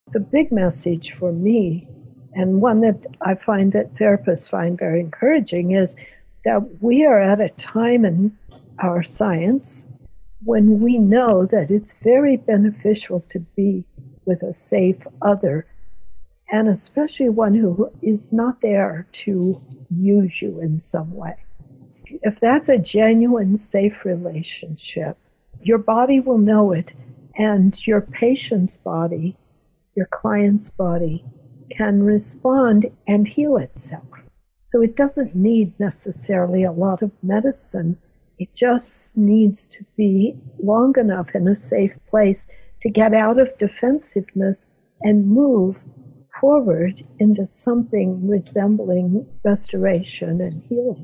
The big message for me, and one that I find that therapists find very encouraging, is that we are at a time in our science when we know that it's very beneficial to be with a safe other, and especially one who is not there to use you in some way. If that's a genuine, safe relationship, your body will know it, and your patient's body, your client's body, can respond and heal itself. So it doesn't need necessarily a lot of medicine. It just needs to be long enough in a safe place to get out of defensiveness and move forward into something resembling restoration and healing.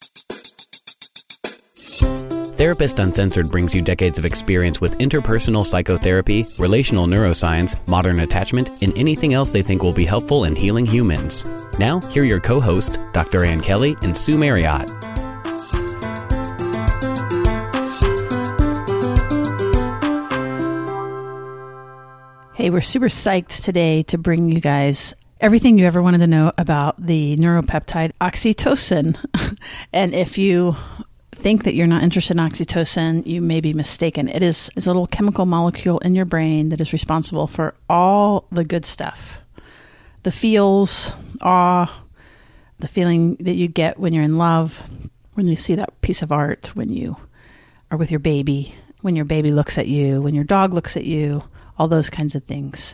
Therapist Uncensored brings you decades of experience with interpersonal psychotherapy, relational neuroscience, modern attachment, and anything else they think will be helpful in healing humans. Now, here are your co-hosts, Dr. Ann Kelly and Sue Marriott. Hey, we're super psyched today to bring you guys everything you ever wanted to know about the neuropeptide oxytocin. And if you think that you're not interested in oxytocin, you may be mistaken. It's a little chemical molecule in your brain that is responsible for all the good stuff. The feels, awe, the feeling that you get when you're in love, when you see that piece of art, when you are with your baby, when your baby looks at you, when your dog looks at you, all those kinds of things.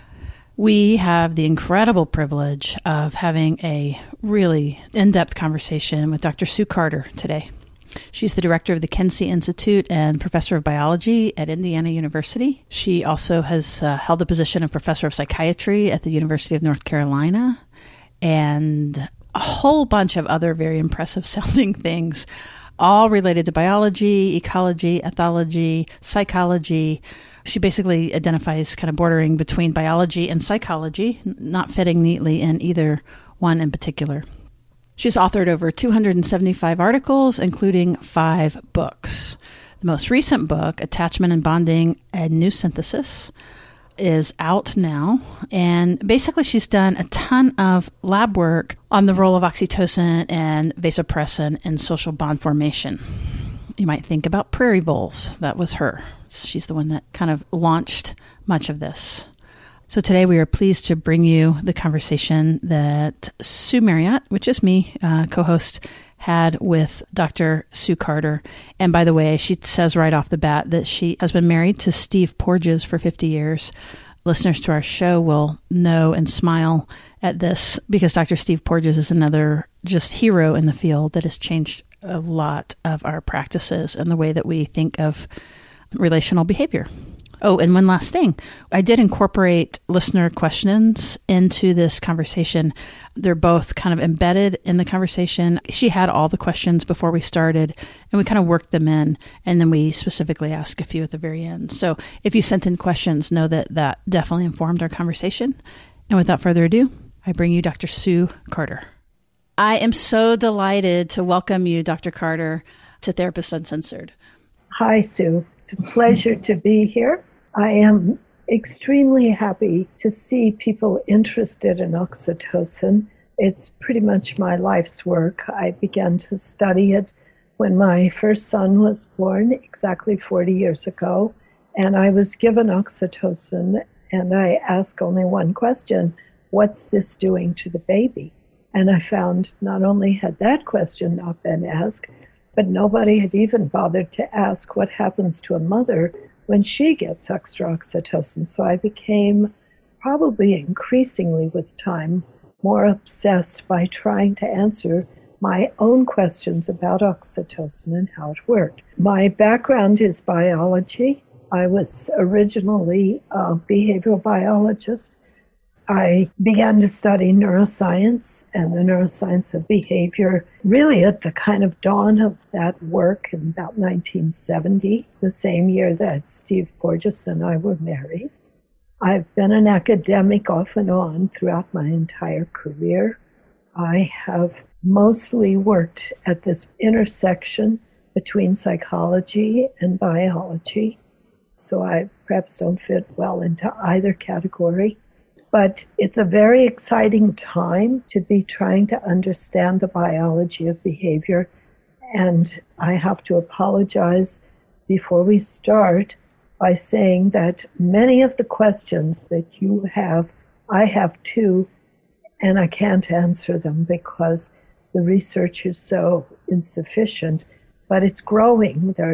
We have the incredible privilege of having a really in-depth conversation with Dr. Sue Carter today. She's the director of the Kensey Institute and professor of biology at Indiana University. She also has held the position of professor of psychiatry at the University of North Carolina, and a whole bunch of other very impressive sounding things, all related to biology, ecology, ethology, psychology. She basically identifies kind of bordering between biology and psychology, not fitting neatly in either one in particular. She's authored over 275 articles, including 5 books. The most recent book, Attachment and Bonding, A New Synthesis, is out now. And basically she's done a ton of lab work on the role of oxytocin and vasopressin in social bond formation. You might think about prairie voles. That was her. She's the one that kind of launched much of this. So today we are pleased to bring you the conversation that Sue Marriott, which is me, co-host, had with Dr. Sue Carter. And by the way, she says right off the bat that she has been married to Steve Porges for 50 years. Listeners to our show will know and smile at this because Dr. Steve Porges is another just hero in the field that has changed a lot of our practices and the way that we think of relational behavior. Oh, and one last thing. I did incorporate listener questions into this conversation. They're both kind of embedded in the conversation. She had all the questions before we started, and we kind of worked them in, and then we specifically asked a few at the very end. So if you sent in questions, know that that definitely informed our conversation. And without further ado, I bring you Dr. Sue Carter. I am so delighted to welcome you, Dr. Carter, to Therapists Uncensored. Hi, Sue. It's a pleasure to be here. I am extremely happy to see people interested in oxytocin. It's pretty much my life's work. I began to study it when my first son was born, exactly 40 years ago, and I was given oxytocin, and I asked only one question: what's this doing to the baby? And I found not only had that question not been asked, but nobody had even bothered to ask what happens to a mother when she gets extra oxytocin. So I became, probably increasingly with time, more obsessed by trying to answer my own questions about oxytocin and how it worked. My background is biology. I was originally a behavioral biologist. I began to study neuroscience and the neuroscience of behavior really at the kind of dawn of that work in about 1970, the same year that Steve Porges and I were married. I've been an academic off and on throughout my entire career. I have mostly worked at this intersection between psychology and biology, so I perhaps don't fit well into either category. But it's a very exciting time to be trying to understand the biology of behavior. And I have to apologize before we start by saying that many of the questions that you have, I have too, and I can't answer them because the research is so insufficient. But it's growing. There are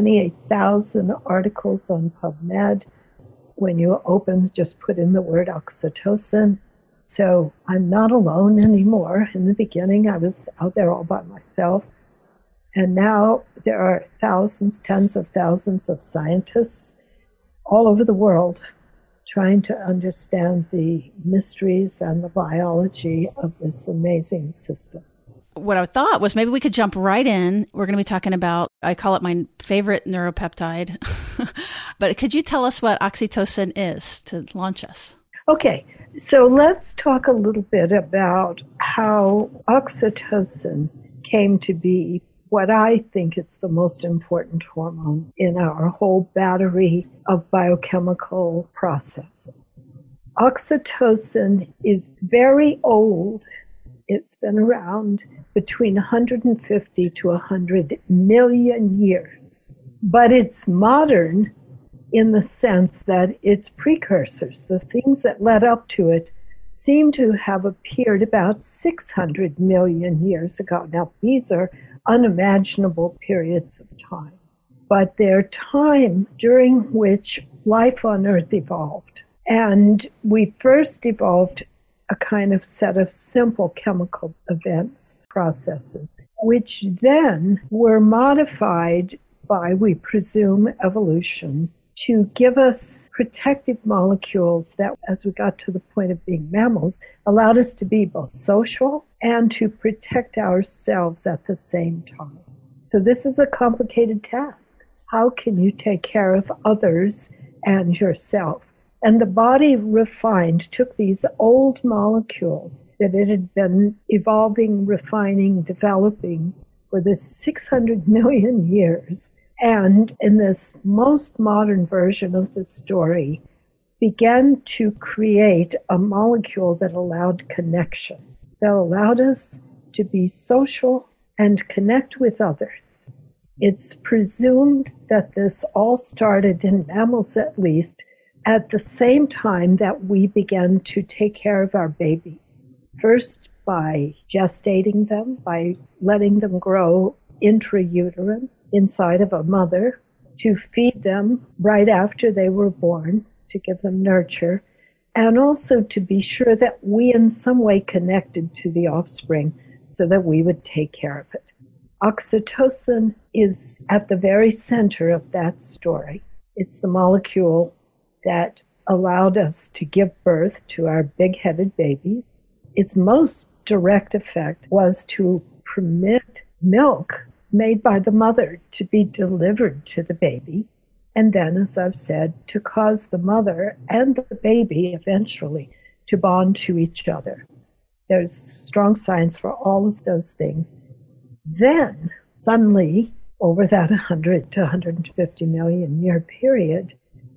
28,000 articles on PubMed. When you open, just put in the word oxytocin. So I'm not alone anymore. In the beginning, I was out there all by myself. And now there are thousands, tens of thousands of scientists all over the world trying to understand the mysteries and the biology of this amazing system. What I thought was maybe we could jump right in. We're going to be talking about, I call it my favorite neuropeptide. But could you tell us what oxytocin is to launch us? Okay, so let's talk a little bit about how oxytocin came to be what I think is the most important hormone in our whole battery of biochemical processes. Oxytocin is very old. It's been around between 150 to 100 million years. But it's modern in the sense that its precursors, the things that led up to it, seem to have appeared about 600 million years ago. Now, these are unimaginable periods of time, but they're time during which life on Earth evolved. And we first evolved a kind of set of simple chemical events, processes, which then were modified by, we presume, evolution to give us protective molecules that, as we got to the point of being mammals, allowed us to be both social and to protect ourselves at the same time. So this is a complicated task. How can you take care of others and yourself? And the body took these old molecules that it had been evolving, refining, developing for this 600 million years, and in this most modern version of the story, began to create a molecule that allowed connection, that allowed us to be social and connect with others. It's presumed that this all started, in mammals at least, at the same time that we began to take care of our babies. First, by gestating them, by letting them grow intrauterine inside of a mother, to feed them right after they were born, to give them nurture, and also to be sure that we in some way connected to the offspring so that we would take care of it. Oxytocin is at the very center of that story. It's the molecule that allowed us to give birth to our big-headed babies. Its most direct effect was to permit milk made by the mother to be delivered to the baby, and then, as I've said, to cause the mother and the baby eventually to bond to each other. There's strong science for all of those things. Then, suddenly, over that 100 to 150 million year period,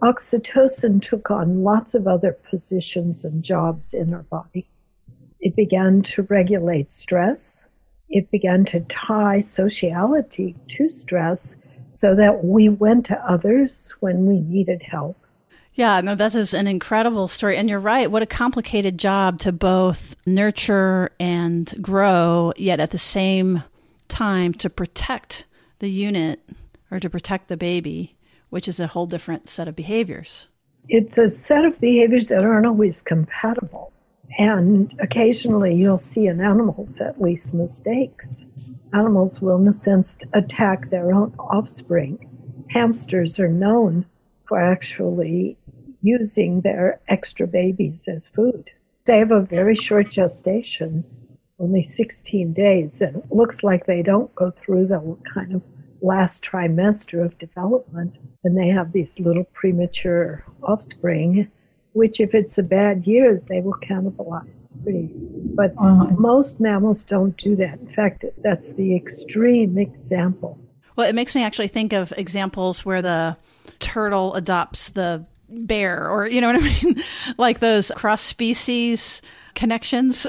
oxytocin took on lots of other positions and jobs in our body. It began to regulate stress. It began to tie sociality to stress so that we went to others when we needed help. Yeah, no, this is an incredible story. And you're right. What a complicated job to both nurture and grow, yet at the same time to protect the unit or to protect the baby, which is a whole different set of behaviors. It's a set of behaviors that aren't always compatible. And occasionally you'll see in animals at least mistakes. Animals will, in a sense, attack their own offspring. Hamsters are known for actually using their extra babies as food. They have a very short gestation, only 16 days, and it looks like they don't go through the kind of last trimester of development, and they have these little premature offspring, which if it's a bad year, they will cannibalize. But most mammals don't do that. In fact, that's the extreme example. Well, it makes me actually think of examples where the turtle adopts the bear, or you know what I mean? Like those cross-species connections.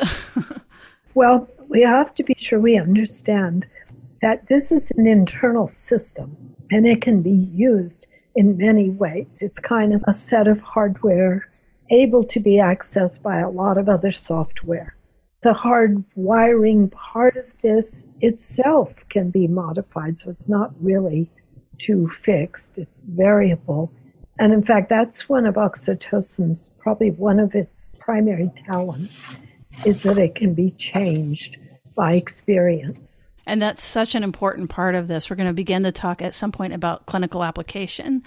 Well, we have to be sure we understand that this is an internal system, and it can be used in many ways. It's kind of a set of hardware able to be accessed by a lot of other software. The hard wiring part of this itself can be modified, so it's not really too fixed. It's variable. And in fact, that's one of oxytocin's, probably one of its primary talents, is that it can be changed by experience. And that's such an important part of this. We're going to begin to talk at some point about clinical application.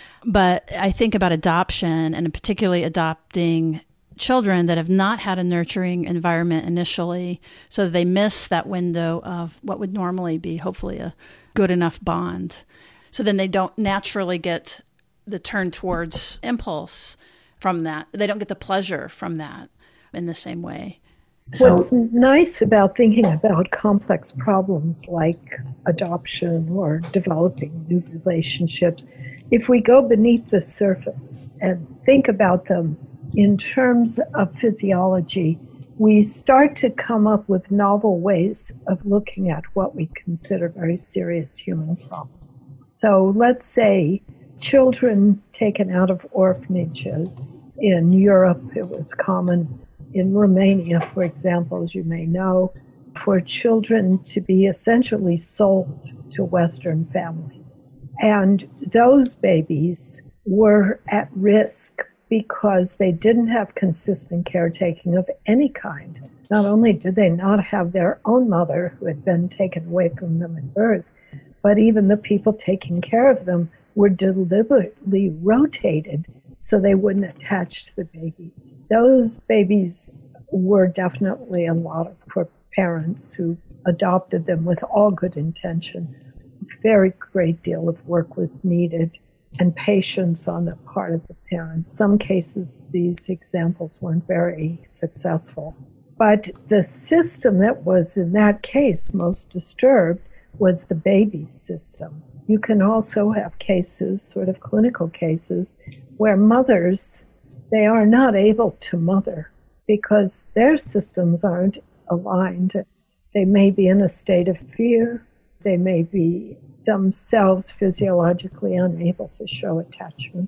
But I think about adoption, and particularly adopting children that have not had a nurturing environment initially, so that they miss that window of what would normally be hopefully a good enough bond. So then they don't naturally get the turn towards impulse from that. They don't get the pleasure from that in the same way. What's nice about thinking about complex problems like adoption or developing new relationships, if we go beneath the surface and think about them in terms of physiology, we start to come up with novel ways of looking at what we consider very serious human problems. So let's say children taken out of orphanages. In Europe, it was common in Romania, for example, as you may know, for children to be essentially sold to Western families. And those babies were at risk because they didn't have consistent caretaking of any kind. Not only did they not have their own mother who had been taken away from them at birth, but even the people taking care of them were deliberately rotated so they wouldn't attach to the babies. Those babies were definitely a lot for parents who adopted them with all good intention. A very great deal of work was needed and patience on the part of the parents. Some cases, these examples weren't very successful. But the system that was in that case most disturbed was the baby system. You can also have cases, sort of clinical cases, where mothers, they are not able to mother because their systems aren't aligned. They may be in a state of fear. They may be themselves physiologically unable to show attachment.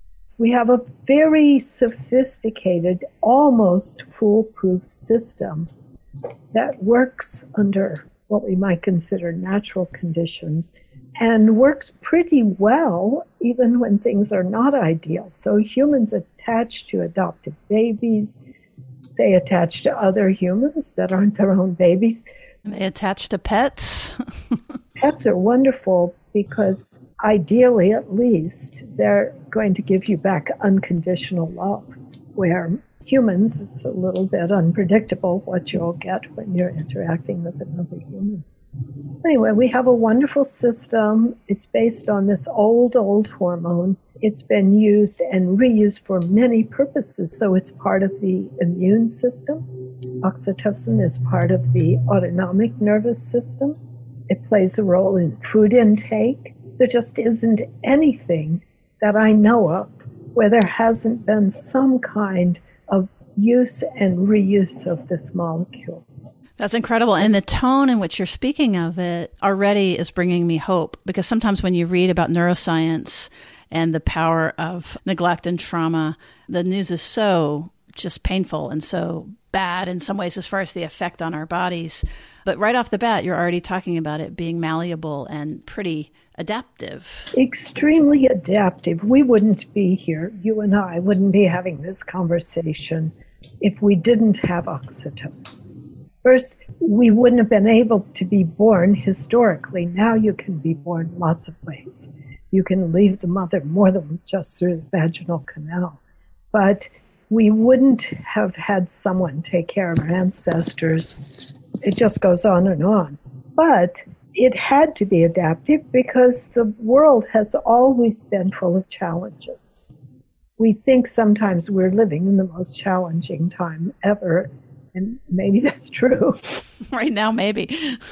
We have a very sophisticated, almost foolproof system that works under what we might consider natural conditions and works pretty well even when things are not ideal. So humans attach to adopted babies. They attach to other humans that aren't their own babies. They attach to pets. Pets are wonderful because ideally, at least, they're going to give you back unconditional love, where humans, it's a little bit unpredictable what you'll get when you're interacting with another human. Anyway, we have a wonderful system. It's based on this old hormone. It's been used and reused for many purposes. So it's part of the immune system. Oxytocin is part of the autonomic nervous system. It plays a role in food intake. There just isn't anything that I know of where there hasn't been some kind of use and reuse of this molecule. That's incredible. And the tone in which you're speaking of it already is bringing me hope, because sometimes when you read about neuroscience and the power of neglect and trauma, the news is so just painful and so bad in some ways as far as the effect on our bodies. But right off the bat, you're already talking about it being malleable and pretty adaptive. Extremely adaptive. We wouldn't be here, you and I wouldn't be having this conversation if we didn't have oxytocin. First, we wouldn't have been able to be born historically. Now you can be born lots of ways. You can leave the mother more than just through the vaginal canal. But we wouldn't have had someone take care of our ancestors. It just goes on and on. But it had to be adaptive because the world has always been full of challenges. We think sometimes we're living in the most challenging time ever, and maybe that's true. Right now, maybe.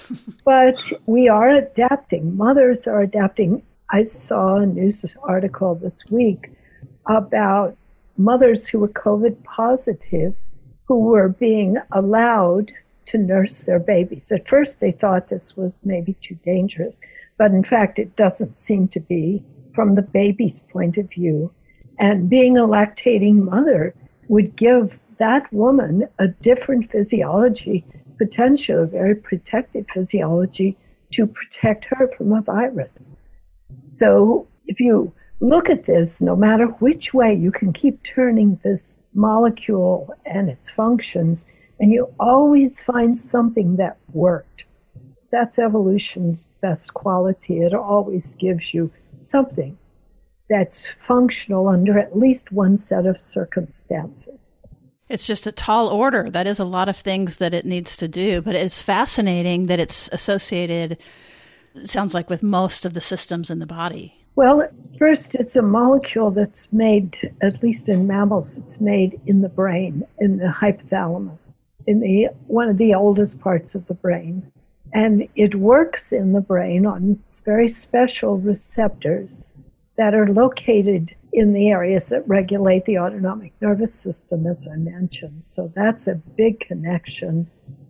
But we are adapting. Mothers are adapting. I saw a news article this week about mothers who were COVID positive who were being allowed to nurse their babies. At first, they thought this was maybe too dangerous, but in fact, it doesn't seem to be from the baby's point of view. And being a lactating mother would give that woman a different physiology, potentially a very protective physiology to protect her from a virus. So if you look at this, no matter which way, you can keep turning this molecule and its functions, and you always find something that worked. That's evolution's best quality. It always gives you something that's functional under at least one set of circumstances. It's just a tall order. That is a lot of things that it needs to do, but it's fascinating that it's associated, it sounds like, with most of the systems in the body. Well, first, it's a molecule that's made, at least in mammals, it's made in the brain, in the hypothalamus, in one of the oldest parts of the brain. And it works in the brain on very special receptors that are located in the areas that regulate the autonomic nervous system, as I mentioned. So that's a big connection.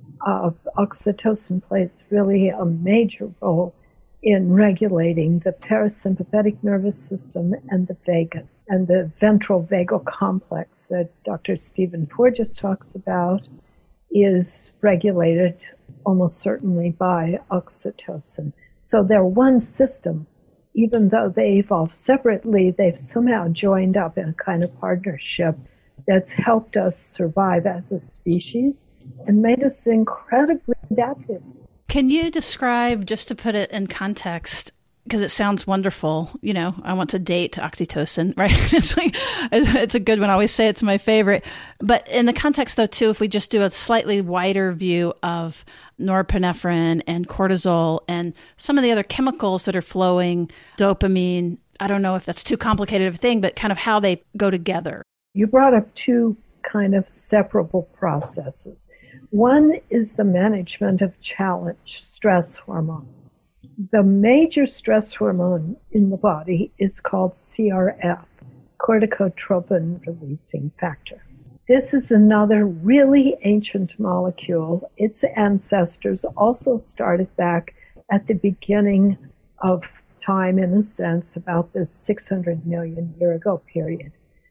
Oxytocin plays really a major role in regulating the parasympathetic nervous system and the vagus. And the ventral vagal complex that Dr. Stephen Porges talks about is regulated almost certainly by oxytocin. So they're one system. Even though they evolved separately, they've somehow joined up in a kind of partnership that's helped us survive as a species and made us incredibly adaptive. Can you describe, just to put it in context, because it sounds wonderful, you know, I want to date oxytocin, right? It's a good one. I always say it's my favorite. But in the context, though, too, if we just do a slightly wider view of norepinephrine and cortisol and some of the other chemicals that are flowing, dopamine, I don't know if that's too complicated of a thing, but kind of how they go together. You brought up two kind of separable processes. One is the management of challenge, stress hormones. The major stress hormone in the body is called CRF, corticotropin releasing factor. This is another really ancient molecule. Its ancestors also started back at the beginning of time, in a sense, about this 600 million year ago period.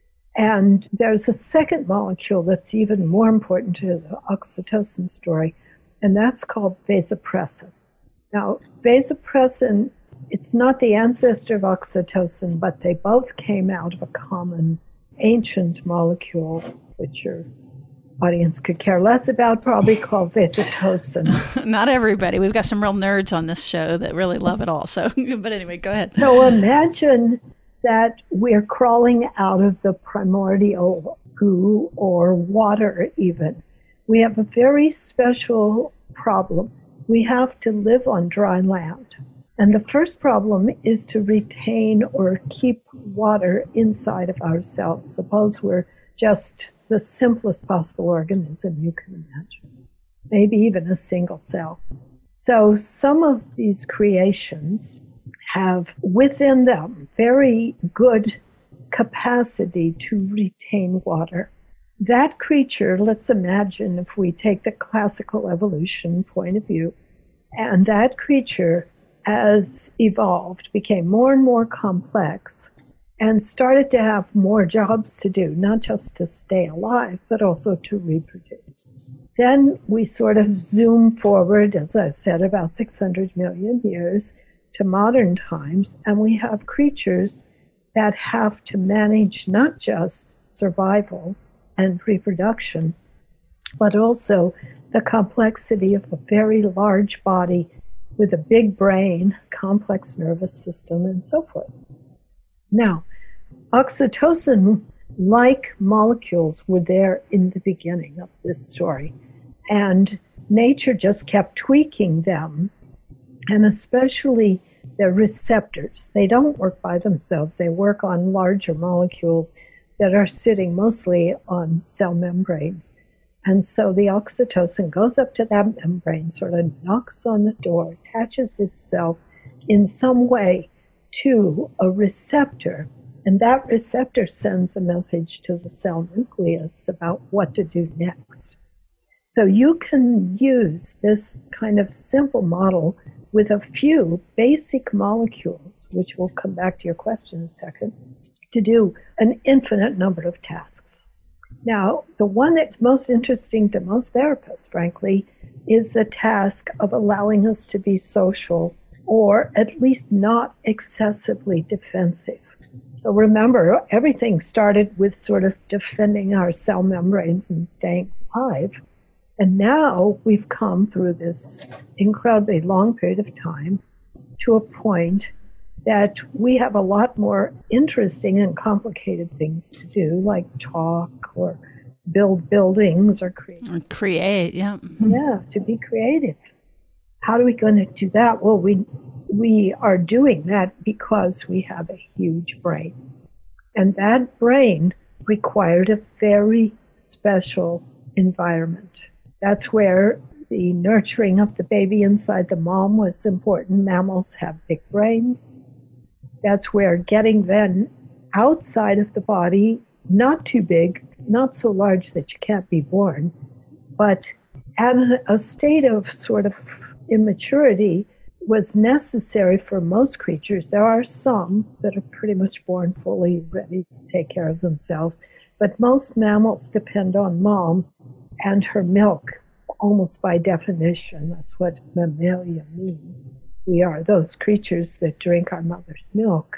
And there's a second molecule that's even more important to the oxytocin story, and that's called vasopressin. Now, vasopressin, it's not the ancestor of oxytocin, but they both came out of a common ancient molecule, which your audience could care less about, probably called vasotocin. Not everybody. We've got some real nerds on this show that really love it all. So, but anyway, go ahead. So imagine that we're crawling out of the primordial goo or water even. We have a very special problem. We have to live on dry land. And the first problem is to retain or keep water inside of ourselves. Suppose we're just the simplest possible organism you can imagine, maybe even a single cell. So some of these creations have within them very good capacity to retain water. That creature, let's imagine if we take the classical evolution point of view, and that creature, as evolved, became more and more complex and started to have more jobs to do, not just to stay alive, but also to reproduce. Then we sort of zoom forward, as I've said, about 600 million years to modern times, and we have creatures that have to manage not just survival and reproduction, but also the complexity of a very large body with a big brain, complex nervous system, and so forth. Now, oxytocin-like molecules were there in the beginning of this story, and nature just kept tweaking them, and especially the receptors. They don't work by themselves. They work on larger molecules that are sitting mostly on cell membranes. And so the oxytocin goes up to that membrane, sort of knocks on the door, attaches itself in some way to a receptor And that receptor sends a message to the cell nucleus about what to do next. So you can use this kind of simple model with a few basic molecules, which we'll come back to your question in a second, to do an infinite number of tasks. Now, the one that's most interesting to most therapists, frankly, is the task of allowing us to be social, or at least not excessively defensive. So remember, everything started with sort of defending our cell membranes and staying alive. And now we've come through this incredibly long period of time to a point that we have a lot more interesting and complicated things to do, like talk or build buildings or create. Create, yeah. Yeah, to be creative. How are we going to do that? Well, we are doing that because we have a huge brain. And that brain required a very special environment. That's where the nurturing of the baby inside the mom was important. Mammals have big brains. That's where getting then outside of the body, not too big, not so large that you can't be born, but at a state of sort of immaturity was necessary for most creatures. There are some that are pretty much born fully ready to take care of themselves, but most mammals depend on mom and her milk, almost by definition. That's what mammalia means. We are those creatures that drink our mother's milk.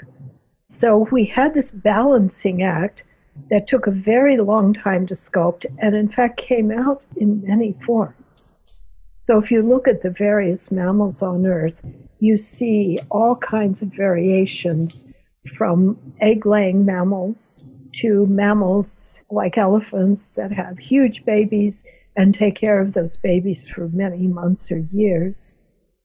So we had this balancing act that took a very long time to sculpt, and in fact came out in many forms. So if you look at the various mammals on Earth, you see all kinds of variations, from egg-laying mammals to mammals like elephants that have huge babies and take care of those babies for many months or years.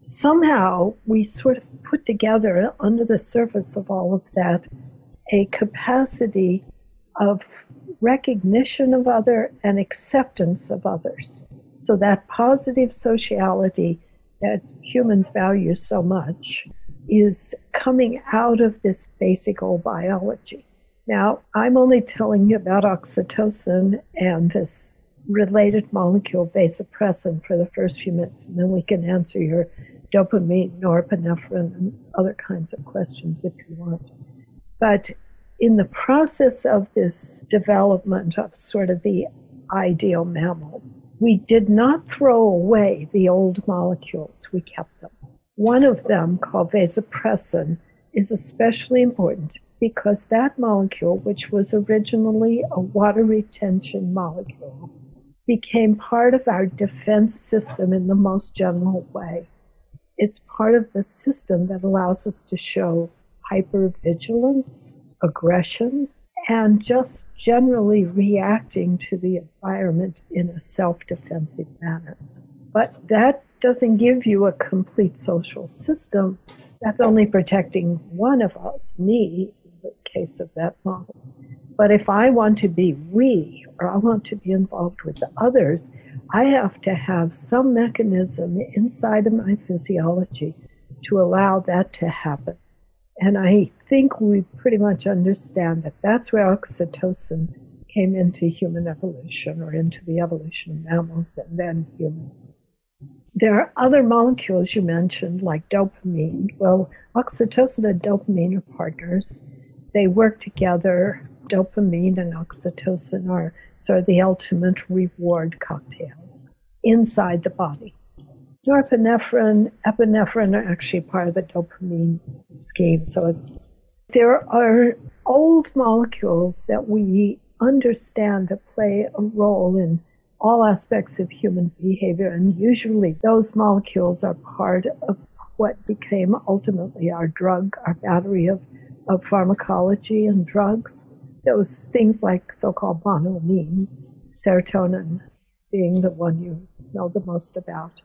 Somehow we sort of put together under the surface of all of that a capacity of recognition of other and acceptance of others. So that positive sociality that humans value so much is coming out of this basic old biology. Now, I'm only telling you about oxytocin and this related molecule, vasopressin, for the first few minutes, and then we can answer your dopamine, norepinephrine, and other kinds of questions if you want. But in the process of this development of sort of the ideal mammal, we did not throw away the old molecules. We kept them. One of them, called vasopressin, is especially important because that molecule, which was originally a water retention molecule, became part of our defense system in the most general way. It's part of the system that allows us to show hypervigilance, aggression, and just generally reacting to the environment in a self-defensive manner. But that doesn't give you a complete social system. That's only protecting one of us, me, in the case of that model. But if I want to be we, or I want to be involved with the others, I have to have some mechanism inside of my physiology to allow that to happen. And I think we pretty much understand that that's where oxytocin came into human evolution, or into the evolution of mammals and then humans. There are other molecules you mentioned, like dopamine. Well, oxytocin and dopamine are partners. They work together. Dopamine and oxytocin are sort of the ultimate reward cocktail inside the body. Norepinephrine, epinephrine are actually part of the dopamine scheme. So there are old molecules that we understand that play a role in all aspects of human behavior, and usually those molecules are part of what became ultimately our drug, our battery of pharmacology and drugs. Those things like so-called monoamines, serotonin being the one you know the most about.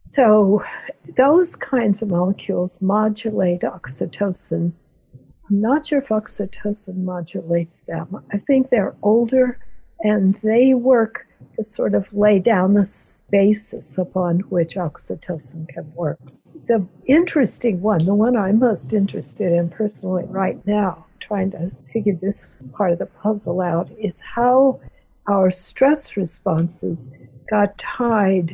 So those kinds of molecules modulate oxytocin. I'm not sure if oxytocin modulates them. I think they're older, and they work to sort of lay down the basis upon which oxytocin can work. The interesting one, the one I'm most interested in personally right now, trying to figure this part of the puzzle out, is how our stress responses got tied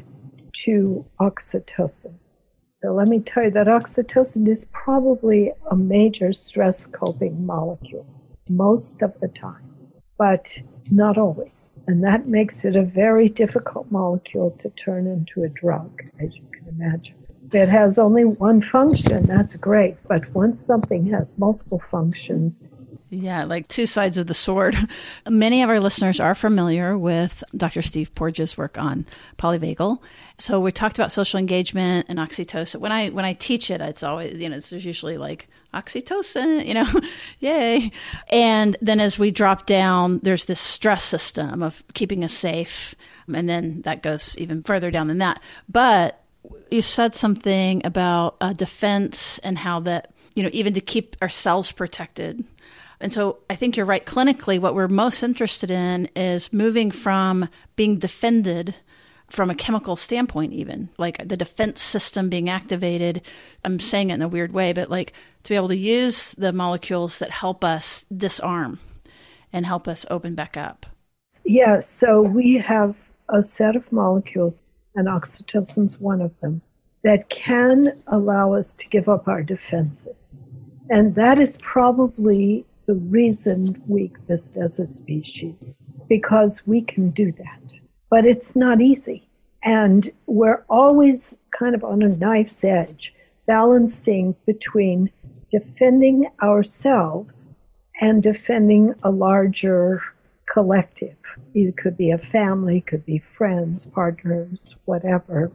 to oxytocin. So let me tell you that oxytocin is probably a major stress coping molecule most of the time, but not always. And that makes it a very difficult molecule to turn into a drug, as you can imagine. If it has only one function, that's great. But once something has multiple functions, yeah, like two sides of the sword. Many of our listeners are familiar with Dr. Steve Porges' work on polyvagal. So we talked about social engagement and oxytocin. When I teach it, it's always, there's usually like oxytocin, yay. And then as we drop down, there's this stress system of keeping us safe. And then that goes even further down than that. But you said something about defense and how that, even to keep our cells protected. And so I think you're right. Clinically, what we're most interested in is moving from being defended from a chemical standpoint, even like the defense system being activated. I'm saying it in a weird way, but like to be able to use the molecules that help us disarm and help us open back up. Yeah, so we have a set of molecules, and oxytocin's one of them, that can allow us to give up our defenses. And that is probably the reason we exist as a species, because we can do that. But it's not easy. And we're always kind of on a knife's edge, balancing between defending ourselves and defending a larger collective. It could be a family, could be friends, partners, whatever.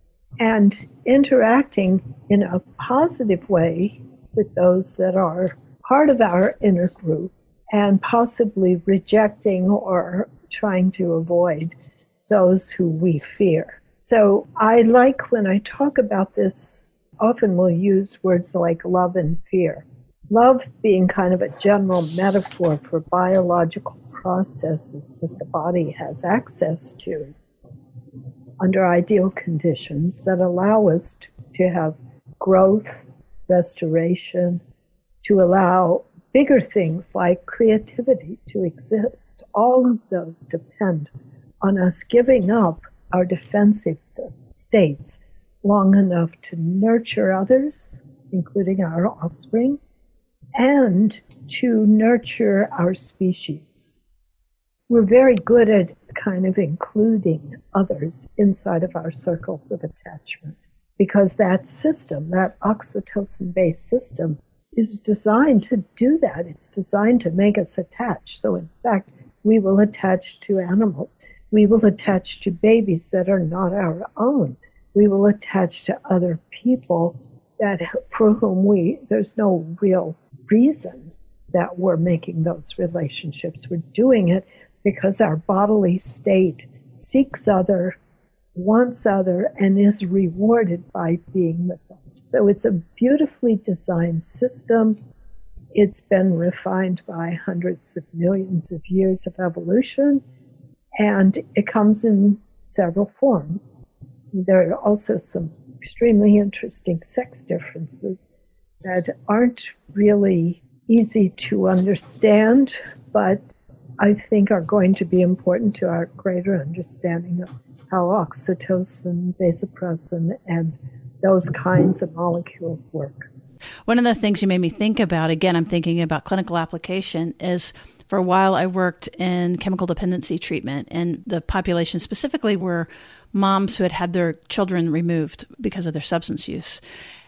And interacting in a positive way with those that are part of our inner group, and possibly rejecting or trying to avoid those who we fear. So I like when I talk about this, often we'll use words like love and fear. Love being kind of a general metaphor for biological processes that the body has access to under ideal conditions that allow us to have growth, restoration, to allow bigger things like creativity to exist. All of those depend on us giving up our defensive states long enough to nurture others, including our offspring, and to nurture our species. We're very good at kind of including others inside of our circles of attachment, because that system, that oxytocin-based system, is designed to do that. It's designed to make us attach. So in fact, we will attach to animals. We will attach to babies that are not our own. We will attach to other people that for whom there's no real reason that we're making those relationships. We're doing it because our bodily state seeks other, wants other, and is rewarded by being with them. So it's a beautifully designed system. It's been refined by hundreds of millions of years of evolution, and it comes in several forms. There are also some extremely interesting sex differences that aren't really easy to understand, but I think are going to be important to our greater understanding of how oxytocin, vasopressin, and those kinds of molecules work. One of the things you made me think about, again, I'm thinking about clinical application, is for a while I worked in chemical dependency treatment, and the population specifically were moms who had had their children removed because of their substance use.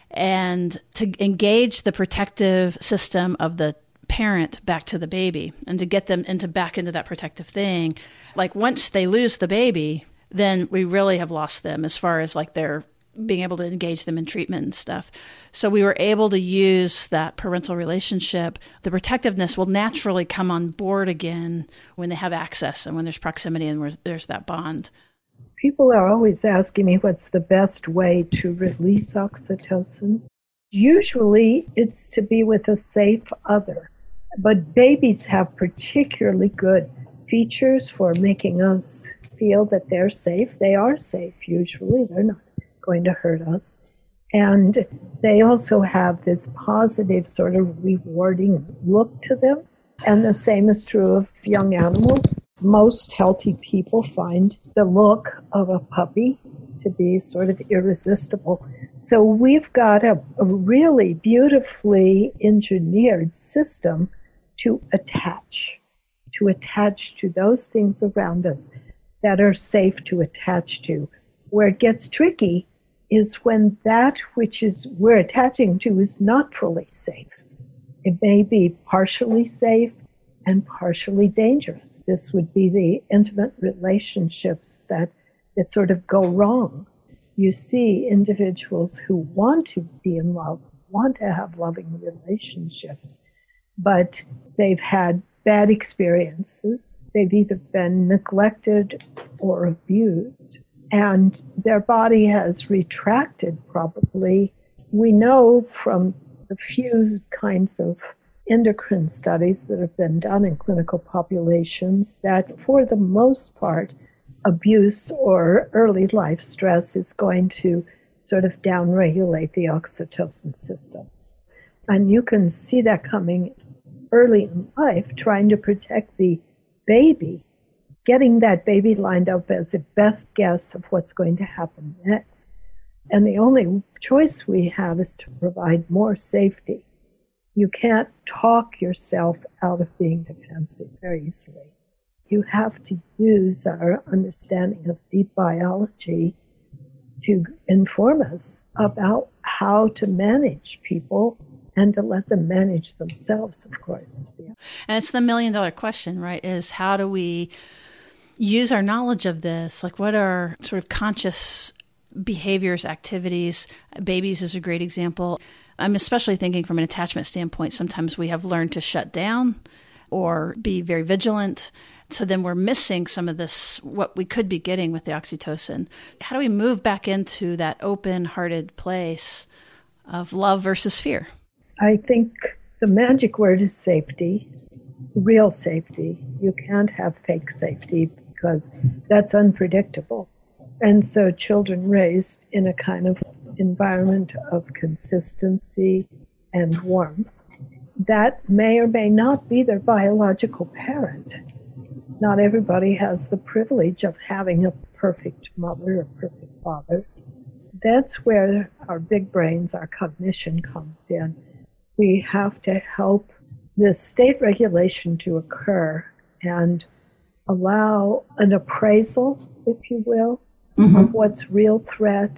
And to engage the protective system of the parent back to the baby and to get them back into that protective thing, like once they lose the baby, then we really have lost them as far as like their being able to engage them in treatment and stuff. So we were able to use that parental relationship. The protectiveness will naturally come on board again when they have access and when there's proximity and where there's that bond. People are always asking me what's the best way to release oxytocin. Usually it's to be with a safe other, but babies have particularly good features for making us feel that they're safe. They are safe usually. They're not going to hurt us. And they also have this positive, sort of rewarding look to them. And the same is true of young animals. Most healthy people find the look of a puppy to be sort of irresistible. So we've got a really beautifully engineered system to attach to those things around us that are safe to attach to. Where it gets tricky is when that which we're attaching to is not fully safe. It may be partially safe and partially dangerous. This would be the intimate relationships that sort of go wrong. You see individuals who want to be in love, want to have loving relationships, but they've had bad experiences. They've either been neglected or abused, and their body has retracted probably. We know from the few kinds of endocrine studies that have been done in clinical populations that for the most part, abuse or early life stress is going to sort of downregulate the oxytocin system. And you can see that coming early in life, trying to protect the baby, getting that baby lined up as a best guess of what's going to happen next. And the only choice we have is to provide more safety. You can't talk yourself out of being defensive very easily. You have to use our understanding of deep biology to inform us about how to manage people and to let them manage themselves, of course. And it's the $1 million question, right? Is how do we use our knowledge of this? Like, what are sort of conscious behaviors, activities? Babies is a great example. I'm especially thinking from an attachment standpoint. Sometimes we have learned to shut down or be very vigilant. So then we're missing some of this, what we could be getting with the oxytocin. How do we move back into that open-hearted place of love versus fear? I think the magic word is safety, real safety. You can't have fake safety because that's unpredictable. And so children raised in a kind of environment of consistency and warmth, that may or may not be their biological parent. Not everybody has the privilege of having a perfect mother or perfect father. That's where our big brains, our cognition comes in. We have to help this state regulation to occur and allow an appraisal, if you will, of what's real threat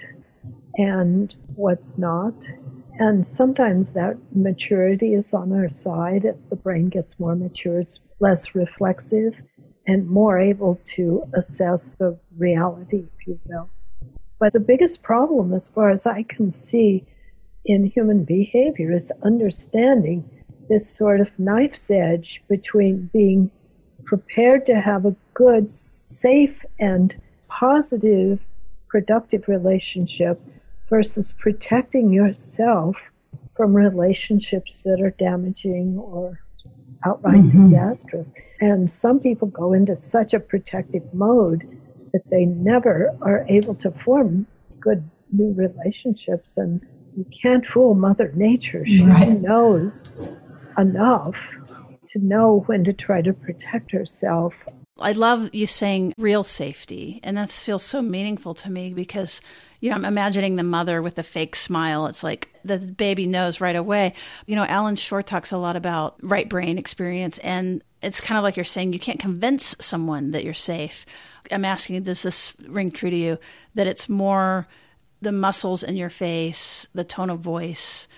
and what's not. And sometimes that maturity is on our side. As the brain gets more mature, it's less reflexive and more able to assess the reality, if you will. But the biggest problem, as far as I can see, in human behavior is understanding this sort of knife's edge between being prepared to have a good, safe, and positive, productive relationship versus protecting yourself from relationships that are damaging or outright disastrous. And some people go into such a protective mode that they never are able to form good new relationships. And you can't fool Mother Nature. She knows enough to know when to try to protect herself. I love you saying real safety, and that feels so meaningful to me because, you know, I'm imagining the mother with a fake smile. It's like the baby knows right away. You know, Alan Shore talks a lot about right brain experience, and it's kind of like you're saying you can't convince someone that you're safe. I'm asking, does this ring true to you, that it's more the muscles in your face, the tone of voice?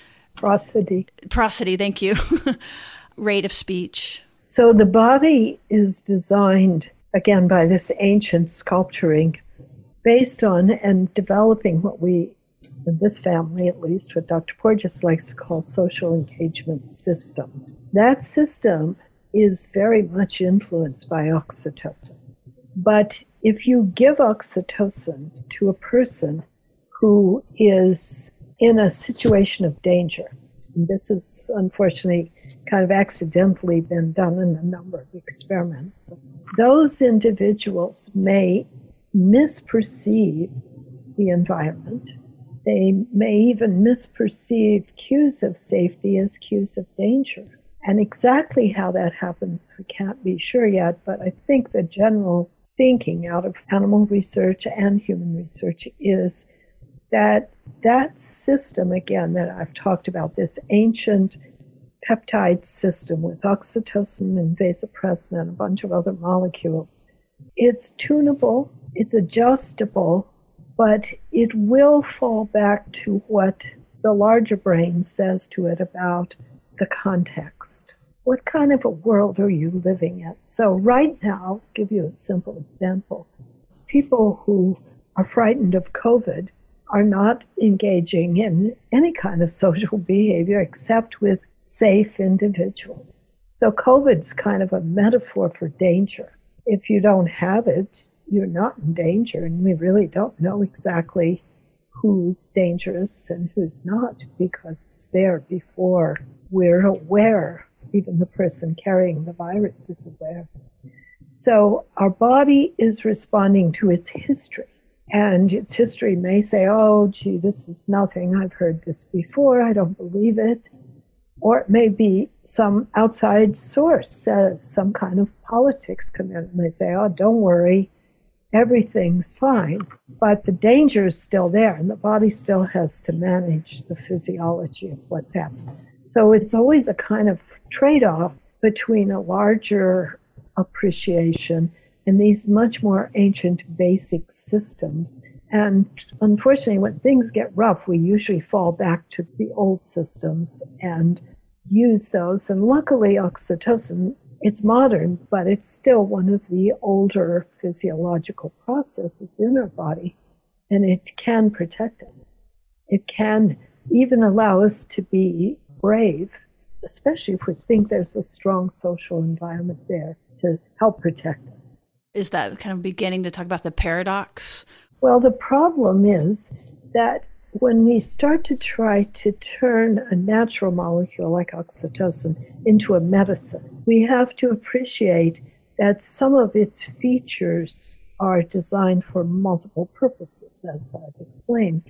Prosody, thank you. Rate of speech. So the body is designed, again, by this ancient sculpturing, based on and developing what we, in this family at least, what Dr. Porges likes to call social engagement system. That system is very much influenced by oxytocin. But if you give oxytocin to a person who is in a situation of danger, and this has unfortunately kind of accidentally been done in a number of experiments, those individuals may misperceive the environment They may even misperceive cues of safety as cues of danger. And exactly how that happens, we can't be sure yet, but I think the general thinking out of animal research and human research is that that system, again, that I've talked about, this ancient peptide system with oxytocin and vasopressin and a bunch of other molecules, it's tunable, it's adjustable, but it will fall back to what the larger brain says to it about the context. What kind of a world are you living in? So right now, I'll give you a simple example. People who are frightened of COVID are not engaging in any kind of social behavior except with safe individuals. So COVID's kind of a metaphor for danger. If you don't have it, you're not in danger, and we really don't know exactly who's dangerous and who's not because it's there before we're aware. Even the person carrying the virus is aware. So our body is responding to its history. And its history may say, oh, gee, this is nothing. I've heard this before. I don't believe it. Or it may be some outside source, some kind of politics come in and they say, oh, don't worry, everything's fine. But the danger is still there, and the body still has to manage the physiology of what's happening. So it's always a kind of trade-off between a larger appreciation and these much more ancient basic systems. And unfortunately, when things get rough, we usually fall back to the old systems and use those. And luckily, oxytocin, it's modern, but it's still one of the older physiological processes in our body, and it can protect us. It can even allow us to be brave, especially if we think there's a strong social environment there to help protect us. Is that kind of beginning to talk about the paradox? Well, the problem is that when we start to try to turn a natural molecule like oxytocin into a medicine, we have to appreciate that some of its features are designed for multiple purposes, as I've explained.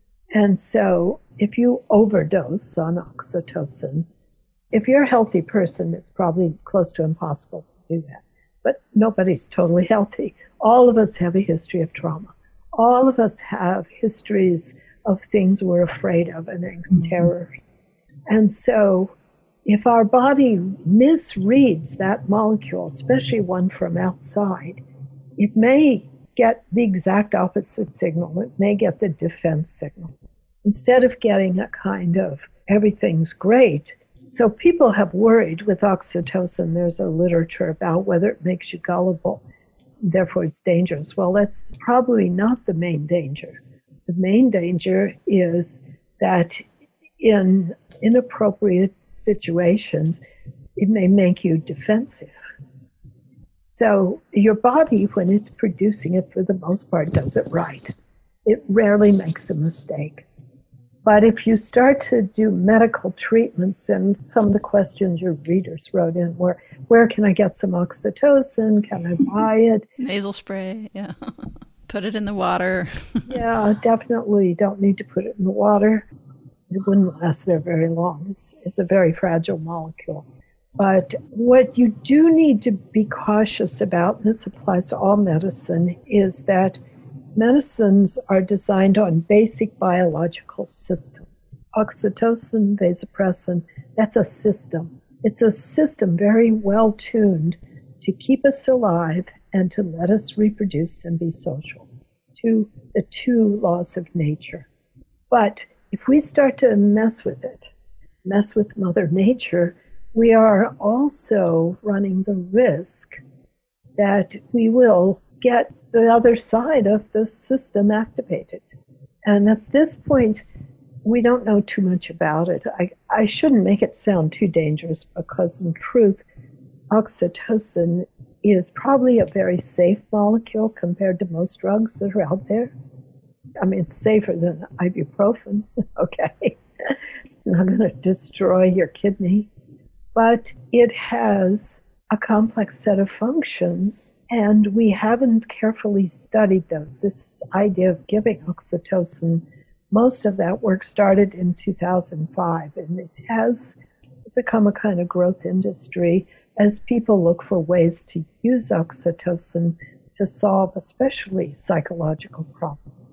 And so if you overdose on oxytocin, if you're a healthy person, it's probably close to impossible to do that. But nobody's totally healthy. All of us have a history of trauma. All of us have histories of things we're afraid of and terrors. And so if our body misreads that molecule, especially one from outside, it may get the exact opposite signal. It may get the defense signal instead of getting a kind of everything's great. So people have worried with oxytocin. There's a literature about whether it makes you gullible, therefore it's dangerous. Well, that's probably not the main danger. The main danger is that in inappropriate situations, it may make you defensive. So your body, when it's producing it, for the most part, does it right. It rarely makes a mistake. But if you start to do medical treatments, and some of the questions your readers wrote in were, where can I get some oxytocin? Can I buy it? Nasal spray, yeah. Put it in the water. Yeah, definitely don't need to put it in the water. It wouldn't last there very long. It's a very fragile molecule. But what you do need to be cautious about, and this applies to all medicine, is that medicines are designed on basic biological systems. Oxytocin, vasopressin, that's a system. It's a system very well tuned to keep us alive and to let us reproduce and be social, to the two laws of nature. But if we start to mess with it, mess with Mother Nature, we are also running the risk that we will get the other side of the system activated. And at this point, we don't know too much about it. I shouldn't make it sound too dangerous because in truth, oxytocin is probably a very safe molecule compared to most drugs that are out there. I mean, it's safer than ibuprofen, okay? It's not going to destroy your kidney. But it has a complex set of functions, and we haven't carefully studied those. This idea of giving oxytocin Most of that work started in 2005, and it's become a kind of growth industry as people look for ways to use oxytocin to solve especially psychological problems.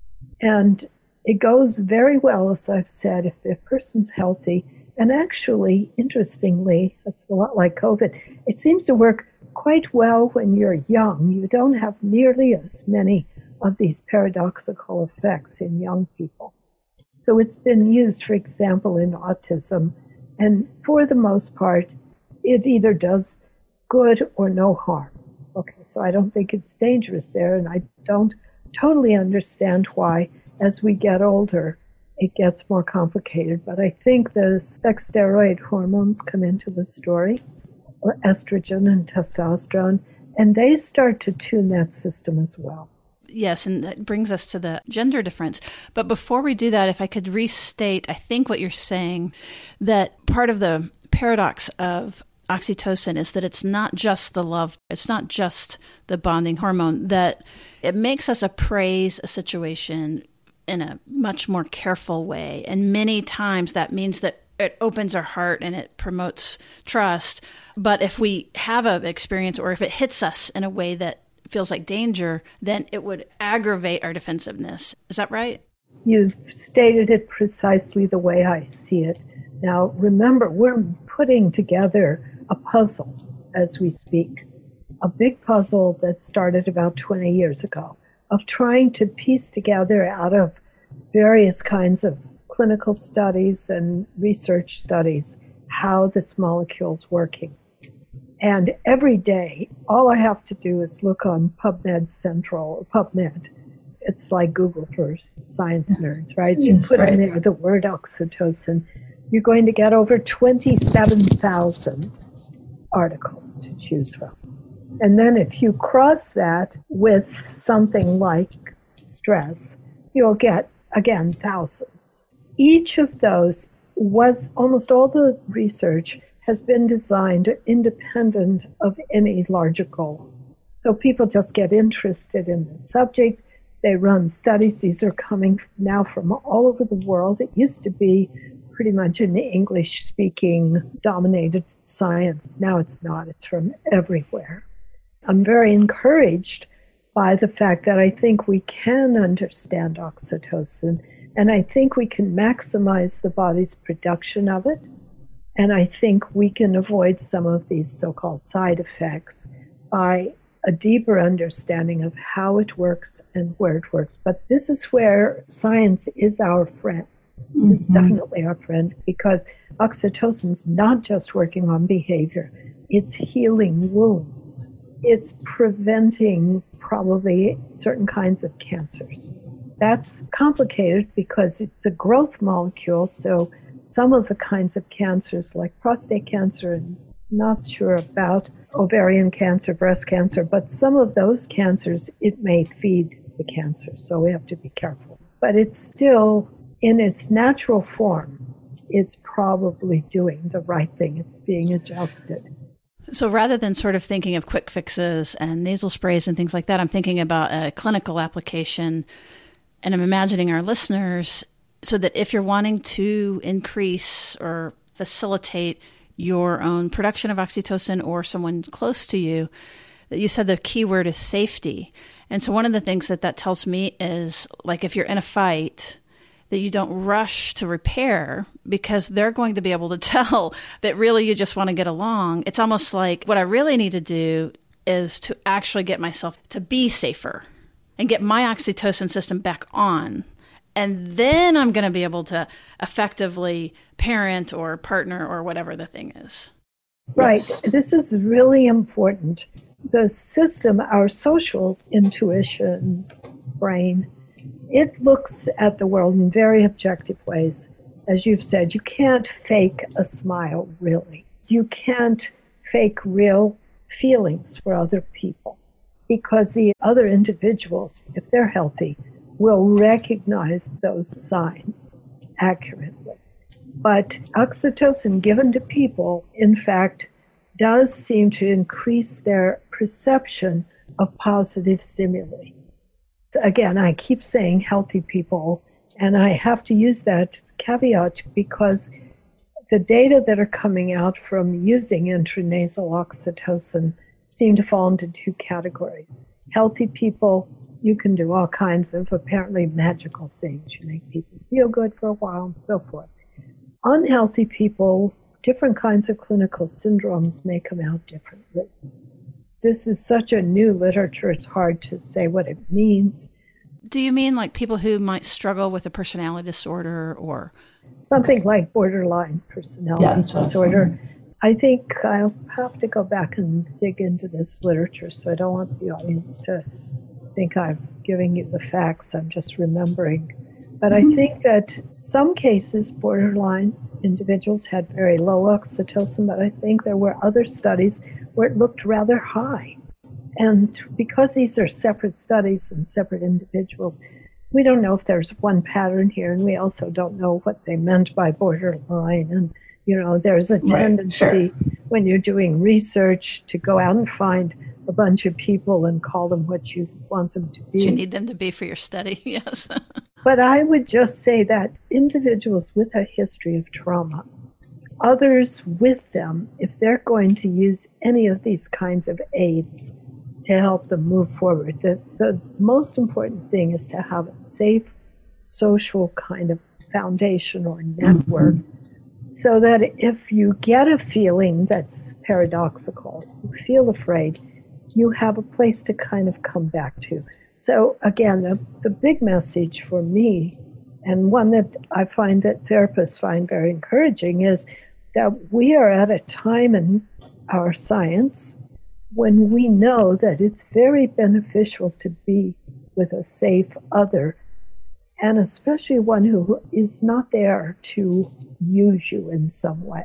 And it goes very well, as I've said, if the person's healthy. And actually, interestingly, it's a lot like COVID, it seems to work quite well when you're young. You don't have nearly as many of these paradoxical effects in young people. So it's been used, for example, in autism. And for the most part, it either does good or no harm. Okay, so I don't think it's dangerous there, and I don't totally understand why, as we get older, it gets more complicated. But I think the sex steroid hormones come into the story, estrogen and testosterone, and they start to tune that system as well. Yes, and that brings us to the gender difference. But before we do that, if I could restate, I think what you're saying, that part of the paradox of oxytocin is that it's not just the love, it's not just the bonding hormone, that it makes us appraise a situation in a much more careful way. And many times that means that it opens our heart and it promotes trust. But if we have an experience or if it hits us in a way that feels like danger, then it would aggravate our defensiveness. Is that right? You've stated it precisely the way I see it. Now, remember, we're putting together a puzzle as we speak, a big puzzle that started about 20 years ago of trying to piece together out of various kinds of clinical studies and research studies how this molecule's working. And every day, all I have to do is look on PubMed Central, or PubMed. It's like Google for science nerds, right? You put in there the word oxytocin, you're going to get over 27,000 articles to choose from. And then if you cross that with something like stress, you'll get, again, thousands. Each of those was, almost all the research has been designed independent of any larger goal. So people just get interested in the subject. They run studies. These are coming now from all over the world. It used to be pretty much an English-speaking dominated science. Now it's not. It's from everywhere. I'm very encouraged by the fact that I think we can understand oxytocin, and I think we can maximize the body's production of it. And I think we can avoid some of these so-called side effects by a deeper understanding of how it works and where it works. But this is where science is our friend. This is definitely our friend, because oxytocin's not just working on behavior. It's healing wounds. It's preventing probably certain kinds of cancers. That's complicated because it's a growth molecule, so some of the kinds of cancers like prostate cancer, and not sure about ovarian cancer, breast cancer, but some of those cancers, it may feed the cancer, so we have to be careful. But it's still, in its natural form, it's probably doing the right thing. It's being adjusted. So rather than sort of thinking of quick fixes and nasal sprays and things like that, I'm thinking about a clinical application, and I'm imagining our listeners so that if you're wanting to increase or facilitate your own production of oxytocin or someone close to you, that you said the key word is safety. And so one of the things that tells me is, like, if you're in a fight, that you don't rush to repair, because they're going to be able to tell that really you just want to get along. It's almost like what I really need to do is to actually get myself to be safer and get my oxytocin system back on. And then I'm going to be able to effectively parent or partner or whatever the thing is. Right. This is really important. The system, our social intuition brain, it looks at the world in very objective ways. As you've said, you can't fake a smile, really. You can't fake real feelings for other people, because the other individuals, if they're healthy, will recognize those signs accurately. But oxytocin given to people, in fact, does seem to increase their perception of positive stimuli. Again, I keep saying healthy people, And I have to use that caveat because the data that are coming out from using intranasal oxytocin seem to fall into two categories. Healthy people, you can do all kinds of apparently magical things. You make people feel good for a while and so forth. Unhealthy people, different kinds of clinical syndromes may come out differently. This is such a new literature, it's hard to say what it means. Do you mean like people who might struggle with a personality disorder or? Something like borderline personality disorder. I think I'll have to go back and dig into this literature, so I don't want the audience to think I'm giving you the facts, I'm just remembering. But I think that some cases, borderline individuals had very low oxytocin, but I think there were other studies where it looked rather high. And because these are separate studies and separate individuals, we don't know if there's one pattern here, and we also don't know what they meant by borderline. And, you know, there's a tendency when you're doing research to go out and find a bunch of people and call them what you want them to be. You need them to be for your study, yes. But I would just say that individuals with a history of trauma, others with them, if they're going to use any of these kinds of aids to help them move forward, the most important thing is to have a safe social kind of foundation or network, so that if you get a feeling that's paradoxical, you feel afraid, you have a place to kind of come back to. So again, the big message for me, and one that I find that therapists find very encouraging, is that we are at a time in our science when we know that it's very beneficial to be with a safe other, and especially one who is not there to use you in some way.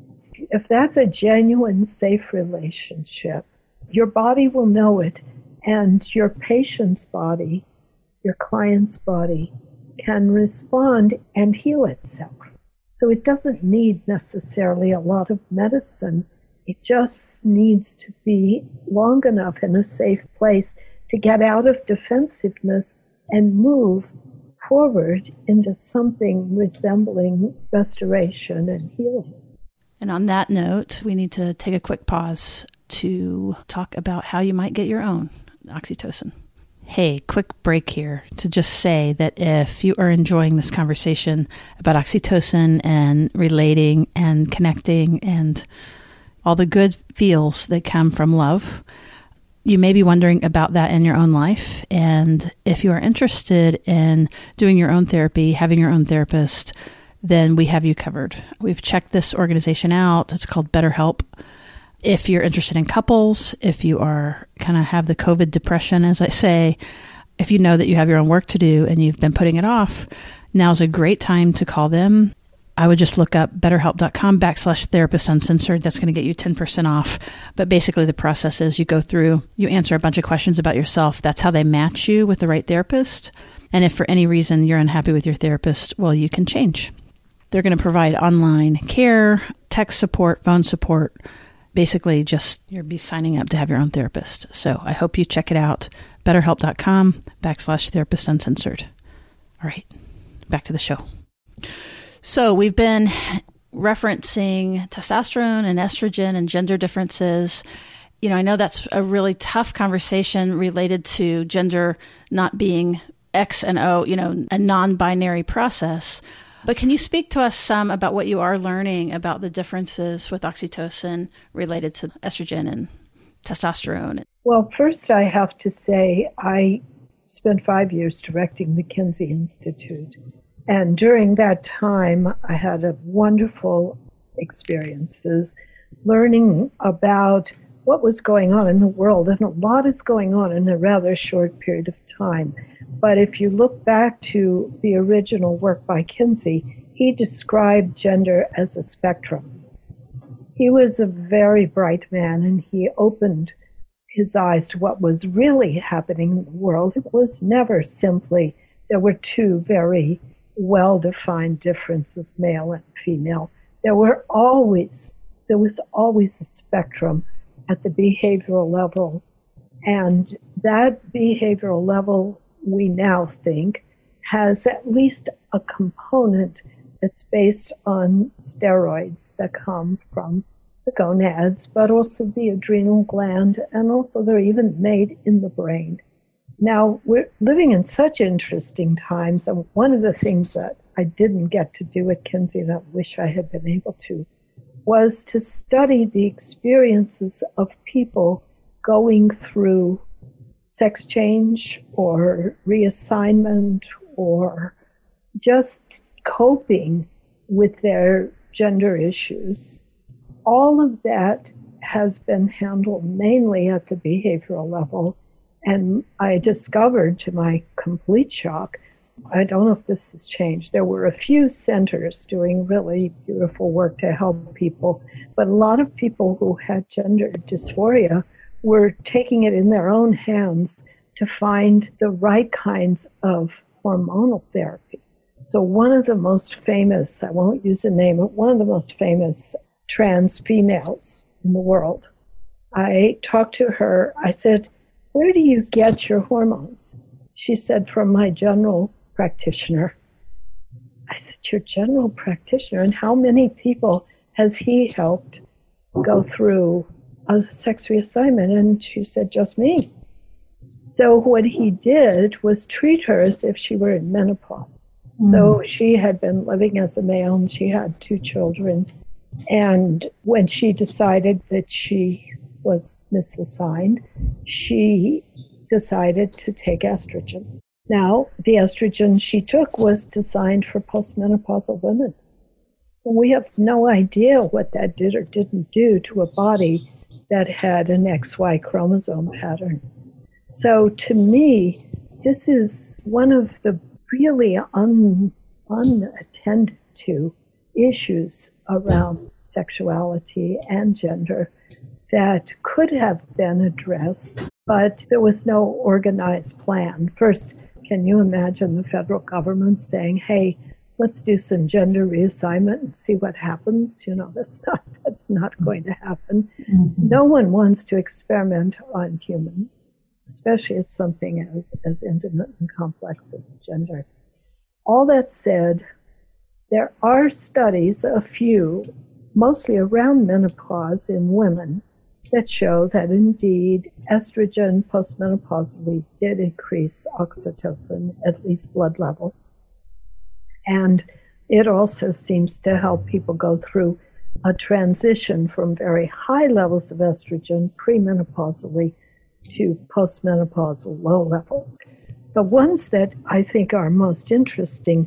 If that's a genuine, safe relationship, your body will know it, and your patient's body, your client's body, can respond and heal itself. So it doesn't need necessarily a lot of medicine. It just needs to be long enough in a safe place to get out of defensiveness and move forward into something resembling restoration and healing. And on that note, we need to take a quick pause to talk about how you might get your own oxytocin. Hey, quick break here to just say that if you are enjoying this conversation about oxytocin and relating and connecting and all the good feels that come from love, you may be wondering about that in your own life. And if you are interested in doing your own therapy, having your own therapist, then we have you covered. We've checked this organization out. It's called BetterHelp. If you're interested in couples, if you are kind of have the COVID depression, as I say, if you know that you have your own work to do and you've been putting it off, now's a great time to call them. I would just look up betterhelp.com/therapist uncensored. That's going to get you 10% off. But basically the process is you go through, you answer a bunch of questions about yourself. That's how they match you with the right therapist. And if for any reason you're unhappy with your therapist, well, you can change. They're going to provide online care, text support, phone support. Basically just you'll be signing up to have your own therapist. So I hope you check it out. betterhelp.com/therapist uncensored. All right, back to the show. So we've been referencing testosterone and estrogen and gender differences. You know, I know that's a really tough conversation related to gender not being X and O, you know, a non-binary process. But can you speak to us some about what you are learning about the differences with oxytocin related to estrogen and testosterone? Well, first I have to say I spent 5 years directing the Kinsey Institute. And during that time, I had a wonderful experiences learning about what was going on in the world. And a lot is going on in a rather short period of time. But if you look back to the original work by Kinsey, he described gender as a spectrum. He was a very bright man, and he opened his eyes to what was really happening in the world. It was never simply, there were two very well-defined differences, male and female. There was always a spectrum at the behavioral level, and that behavioral level, we now think, has at least a component that's based on steroids that come from the gonads, but also the adrenal gland, and also they're even made in the brain. Now, we're living in such interesting times, and one of the things that I didn't get to do at Kinsey, and I wish I had been able to, was to study the experiences of people going through sex change or reassignment or just coping with their gender issues. All of that has been handled mainly at the behavioral level. And I discovered, to my complete shock, I don't know if this has changed, there were a few centers doing really beautiful work to help people, but a lot of people who had gender dysphoria were taking it in their own hands to find the right kinds of hormonal therapy. So one of the most famous, I won't use the name, but one of the most famous trans females in the world, I talked to her, I said, "Where do you get your hormones?" She said, "From my general practitioner." I said, "Your general practitioner? And how many people has he helped go through a sex reassignment?" And she said, "Just me." So what he did was treat her as if she were in menopause. So she had been living as a male and she had 2 children. And when she decided that she was misassigned, she decided to take estrogen. Now, the estrogen she took was designed for postmenopausal women. We have no idea what that did or didn't do to a body that had an XY chromosome pattern. So to me, this is one of the really unattended to issues around sexuality and gender that could have been addressed, but there was no organized plan. First, can you imagine the federal government saying, "Hey, let's do some gender reassignment and see what happens"? You know, that's not going to happen. Mm-hmm. No one wants to experiment on humans, especially at something as intimate and complex as gender. All that said, there are studies, a few, mostly around menopause in women, that show that indeed estrogen postmenopausally did increase oxytocin, at least blood levels. And it also seems to help people go through a transition from very high levels of estrogen premenopausally to postmenopausal low levels. The ones that I think are most interesting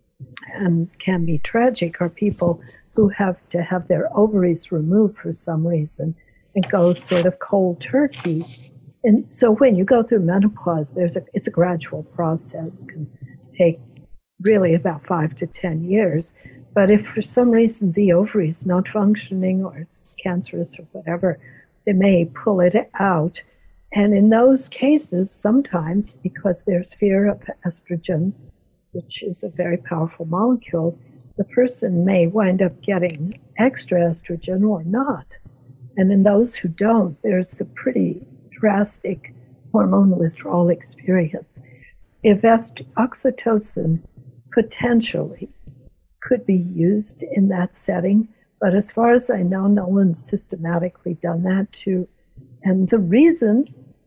and can be tragic are people who have to have their ovaries removed for some reason and go sort of cold turkey. And so when you go through menopause, it's a gradual process. It can take really about 5 to 10 years. But if for some reason the ovary is not functioning or it's cancerous or whatever, they may pull it out. And in those cases, sometimes because there's fear of estrogen, which is a very powerful molecule, the person may wind up getting extra estrogen or not. And in those who don't, there's a pretty drastic hormone withdrawal experience. If oxytocin potentially could be used in that setting, but as far as I know, no one's systematically done that too. And the reason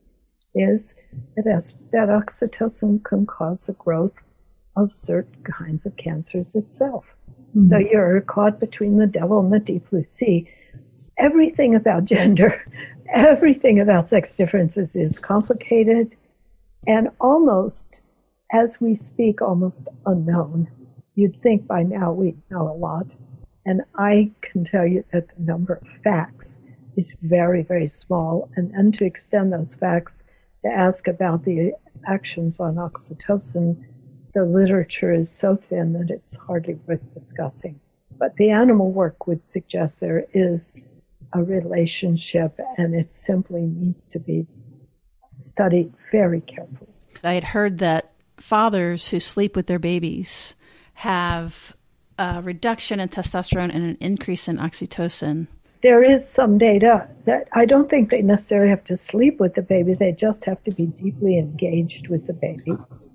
is that oxytocin can cause the growth of certain kinds of cancers itself. Mm-hmm. So you're caught between the devil and the deep blue sea. Everything about gender, everything about sex differences is complicated and almost, as we speak, almost unknown. You'd think by now we'd know a lot. And I can tell you that the number of facts is very, very small. And to extend those facts to ask about the actions on oxytocin, the literature is so thin that it's hardly worth discussing. But the animal work would suggest there is a relationship, and it simply needs to be studied very carefully. I had heard that fathers who sleep with their babies have a reduction in testosterone and an increase in oxytocin. There is some data that I don't think they necessarily have to sleep with the baby. They just have to be deeply engaged with the baby.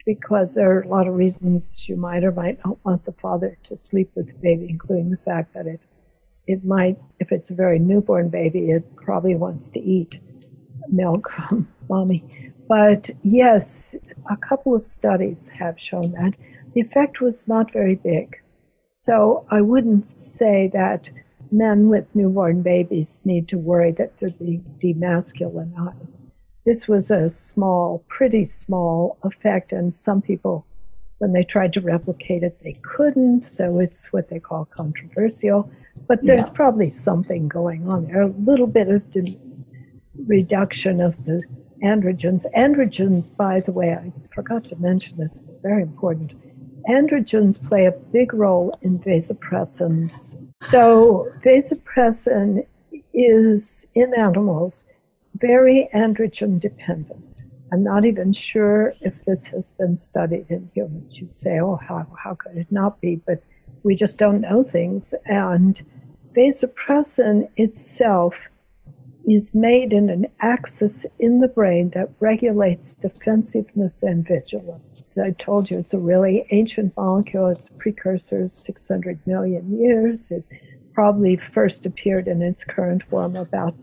because there are a lot of reasons you might or might not want the father to sleep with the baby, including the fact that it might, if it's a very newborn baby, it probably wants to eat milk from mommy. But yes, a couple of studies have shown that. The effect was not very big. So I wouldn't say that men with newborn babies need to worry that they're being demasculinized. This was a small, pretty small effect, and some people, when they tried to replicate it, they couldn't, so it's what they call controversial. But there's probably something going on there, a little bit of reduction of the androgens. Androgens, by the way, I forgot to mention this, it's very important. Androgens play a big role in vasopressins. So vasopressin is, in animals, very androgen dependent. I'm not even sure if this has been studied in humans. You'd say, oh, how could it not be? But we just don't know things. And vasopressin itself is made in an axis in the brain that regulates defensiveness and vigilance. As I told you, it's a really ancient molecule. It's a precursor 600 million years. It probably first appeared in its current form about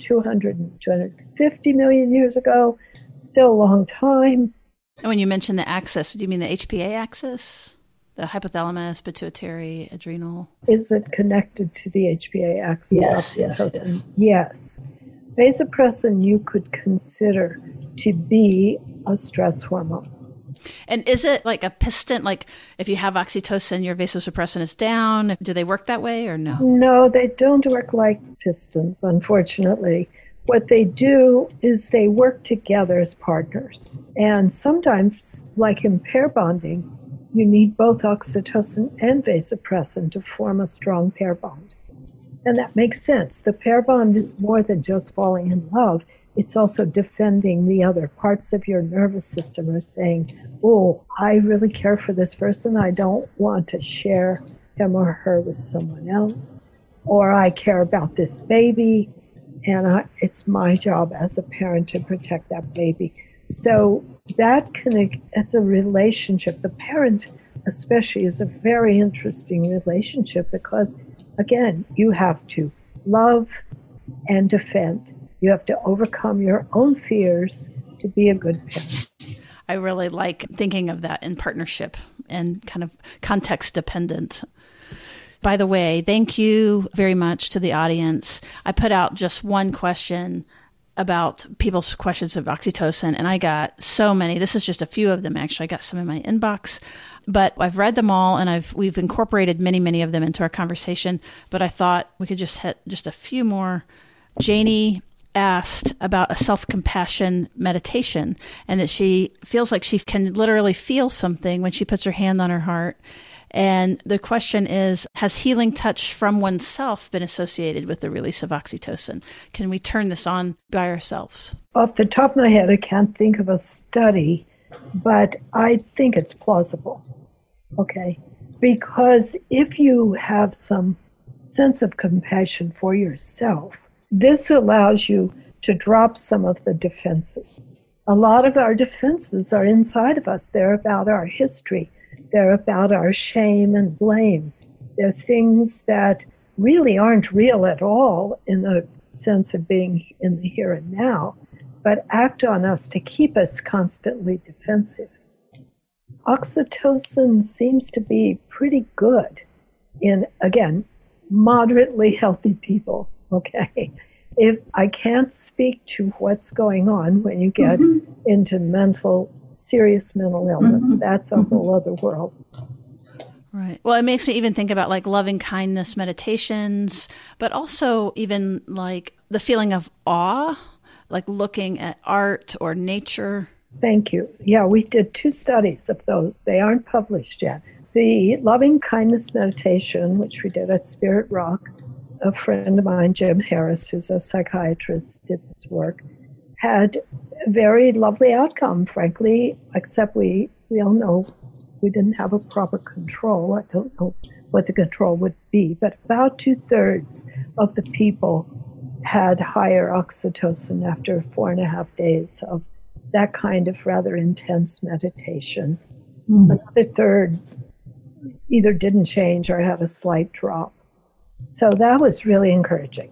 250 million years ago. Still a long time. And when you mention the axis, do you mean the HPA axis? The hypothalamus, pituitary, adrenal? Is it connected to the HPA axis? Yes. Vasopressin you could consider to be a stress hormone. And is it like a piston? Like if you have oxytocin, your vasopressin is down? Do they work that way or no? No, they don't work like pistons, unfortunately. What they do is they work together as partners. And sometimes, like in pair bonding, you need both oxytocin and vasopressin to form a strong pair bond. And that makes sense. The pair bond is more than just falling in love. It's also defending the other parts of your nervous system are saying, oh, I really care for this person. I don't want to share him or her with someone else. Or I care about this baby, and it's my job as a parent to protect that baby. So it's a relationship. The parent especially is a very interesting relationship because, again, you have to love and defend. You have to overcome your own fears to be a good parent. I really like thinking of that in partnership and kind of context dependent. By the way, thank you very much to the audience. I put out just one question about people's questions of oxytocin, and I got so many. This is just a few of them, actually. I got some in my inbox, but I've read them all, and we've incorporated many of them into our conversation, but I thought we could just hit just a few more. Janie asked about a self-compassion meditation, and that she feels like she can literally feel something when she puts her hand on her heart. And the question is, has healing touch from oneself been associated with the release of oxytocin? Can we turn this on by ourselves? Off the top of my head, I can't think of a study, but I think it's plausible. Okay? Because if you have some sense of compassion for yourself, this allows you to drop some of the defenses. A lot of our defenses are inside of us. They're about our history. They're about our shame and blame. They're things that really aren't real at all in the sense of being in the here and now, but act on us to keep us constantly defensive. Oxytocin seems to be pretty good in, again, moderately healthy people, okay? If I can't speak to what's going on when you get into serious mental illness, that's a whole other world. Right. Well, it makes me even think about like loving kindness meditations, but also even like the feeling of awe, like looking at art or nature. Thank you. Yeah, we did 2 studies of those. They aren't published yet. The loving kindness meditation, which we did at Spirit Rock, a friend of mine, Jim Harris, who's a psychiatrist, did this work, had a very lovely outcome, frankly, except we all know we didn't have a proper control. I don't know what the control would be, but about 2/3 of the people had higher oxytocin after 4.5 days of that kind of rather intense meditation. Another third either didn't change or had a slight drop. So that was really encouraging.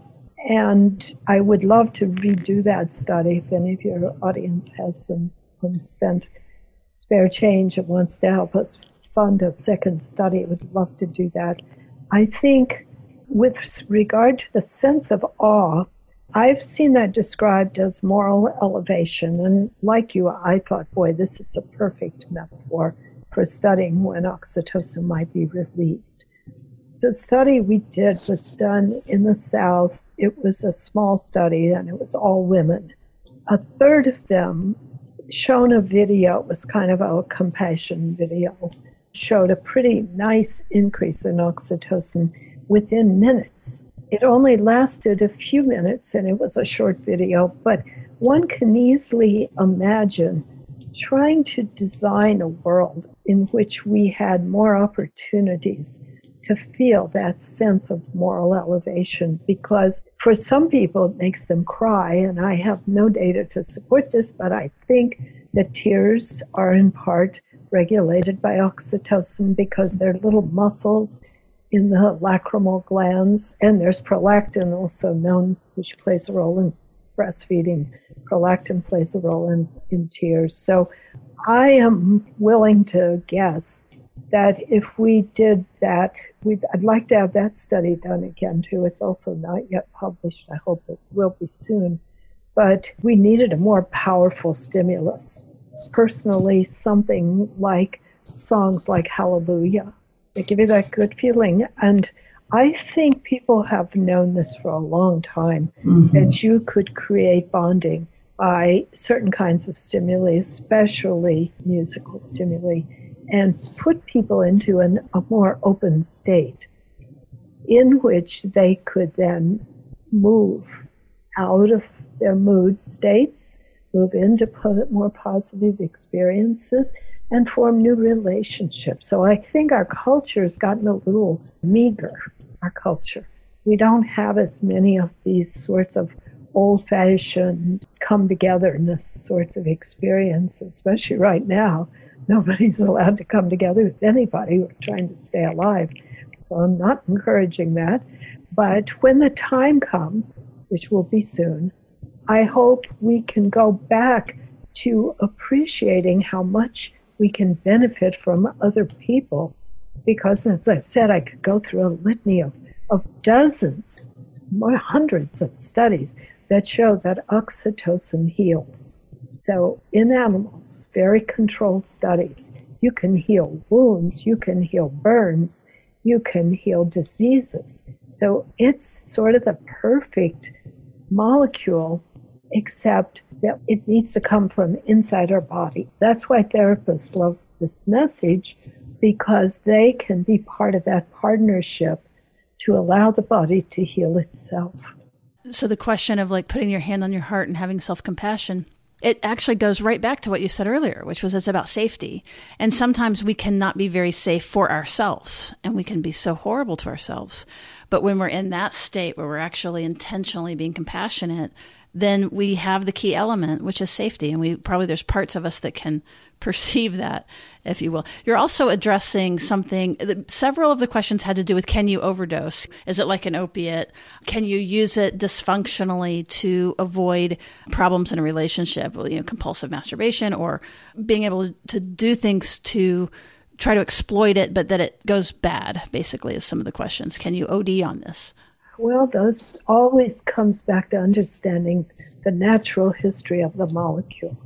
And I would love to redo that study if any of your audience has some unspent spare change and wants to help us fund a second study. I would love to do that. I think with regard to the sense of awe, I've seen that described as moral elevation. And like you, I thought, boy, this is a perfect metaphor for studying when oxytocin might be released. The study we did was done in the South. It was a small study, and it was all women. A third of them shown a video. It was kind of a compassion video, showed a pretty nice increase in oxytocin within minutes. It only lasted a few minutes, and it was a short video, but one can easily imagine trying to design a world in which we had more opportunities to feel that sense of moral elevation, because for some people it makes them cry, and I have no data to support this, but I think that tears are in part regulated by oxytocin because they're little muscles in the lacrimal glands, and there's prolactin also known, which plays a role in breastfeeding. Prolactin plays a role in tears. So I am willing to guess that if we did that, I'd like to have that study done again too. It's also not yet published. I hope it will be soon. But we needed a more powerful stimulus. Personally, something like songs like Hallelujah. They give you that good feeling. And I think people have known this for a long time, that you could create bonding by certain kinds of stimuli, especially musical stimuli, and put people into a more open state in which they could then move out of their mood states, move into more positive experiences, and form new relationships. So I think our culture has gotten a little meager, our culture. We don't have as many of these sorts of old-fashioned come-togetherness sorts of experiences, especially right now. Nobody's allowed to come together with anybody. We're trying to stay alive. So I'm not encouraging that. But when the time comes, which will be soon, I hope we can go back to appreciating how much we can benefit from other people. Because, as I've said, I could go through a litany of dozens, more hundreds of studies that show that oxytocin heals. So in animals, very controlled studies, you can heal wounds, you can heal burns, you can heal diseases. So it's sort of the perfect molecule, except that it needs to come from inside our body. That's why therapists love this message, because they can be part of that partnership to allow the body to heal itself. So the question of like putting your hand on your heart and having self-compassion, it actually goes right back to what you said earlier, which was it's about safety. And sometimes we cannot be very safe for ourselves, and we can be so horrible to ourselves. But when we're in that state where we're actually intentionally being compassionate, then we have the key element, which is safety. And there's parts of us that can perceive that, if you will. You're also addressing something, several of the questions had to do with, can you overdose? Is it like an opiate? Can you use it dysfunctionally to avoid problems in a relationship, compulsive masturbation, or being able to do things to try to exploit it, but that it goes bad, basically, is some of the questions. Can you OD on this? Well, this always comes back to understanding the natural history of the molecule.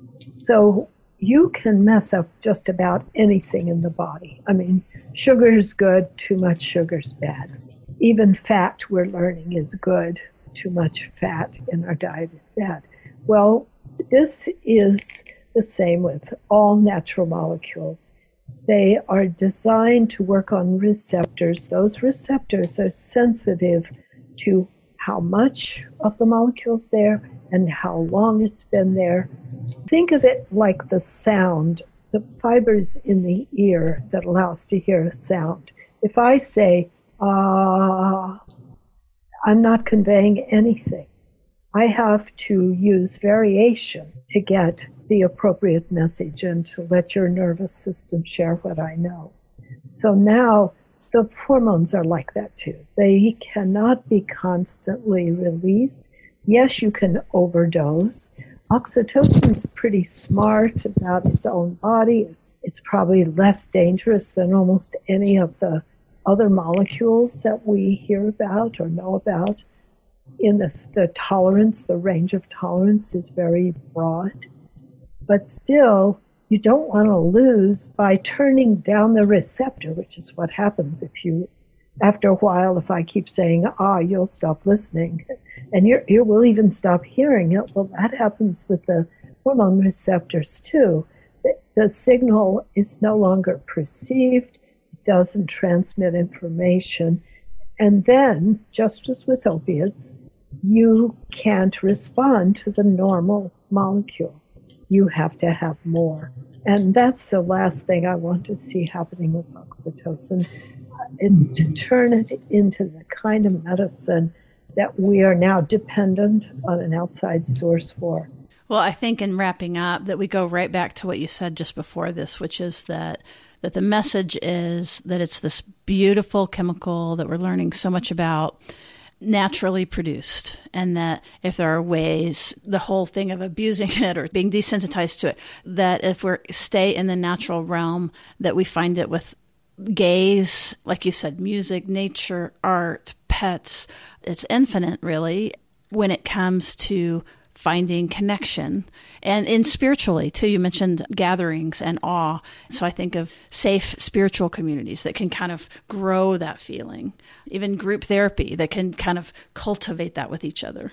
So you can mess up just about anything in the body. I mean, sugar is good, too much sugar is bad. Even fat, we're learning, is good. Too much fat in our diet is bad. Well, this is the same with all natural molecules. They are designed to work on receptors. Those receptors are sensitive to how much of the molecule's there and how long it's been there. Think of it like the sound, the fibers in the ear that allow us to hear a sound. If I say, I'm not conveying anything. I have to use variation to get the appropriate message and to let your nervous system share what I know. So now the hormones are like that too. They cannot be constantly released. Yes, you can overdose. Oxytocin's pretty smart about its own body. It's probably less dangerous than almost any of the other molecules that we hear about or know about. In the tolerance, the range of tolerance is very broad. But still, you don't want to lose by turning down the receptor, which is what happens if you, after a while, if I keep saying, you'll stop listening, and your ear will even stop hearing it. Well, that happens with the hormone receptors too. The signal is no longer perceived, it doesn't transmit information, and then, just as with opiates, you can't respond to the normal molecule. You have to have more. And that's the last thing I want to see happening with oxytocin, to turn it into the kind of medicine that we are now dependent on an outside source for. Well, I think in wrapping up that we go right back to what you said just before this, which is that the message is that it's this beautiful chemical that we're learning so much about, naturally produced, and that if there are ways, the whole thing of abusing it or being desensitized to it, that if we stay in the natural realm, that we find it with gaze, like you said, music, nature, art, pets. It's infinite, really, when it comes to finding connection. And in spiritually, too, you mentioned gatherings and awe. So I think of safe spiritual communities that can kind of grow that feeling. Even group therapy that can kind of cultivate that with each other.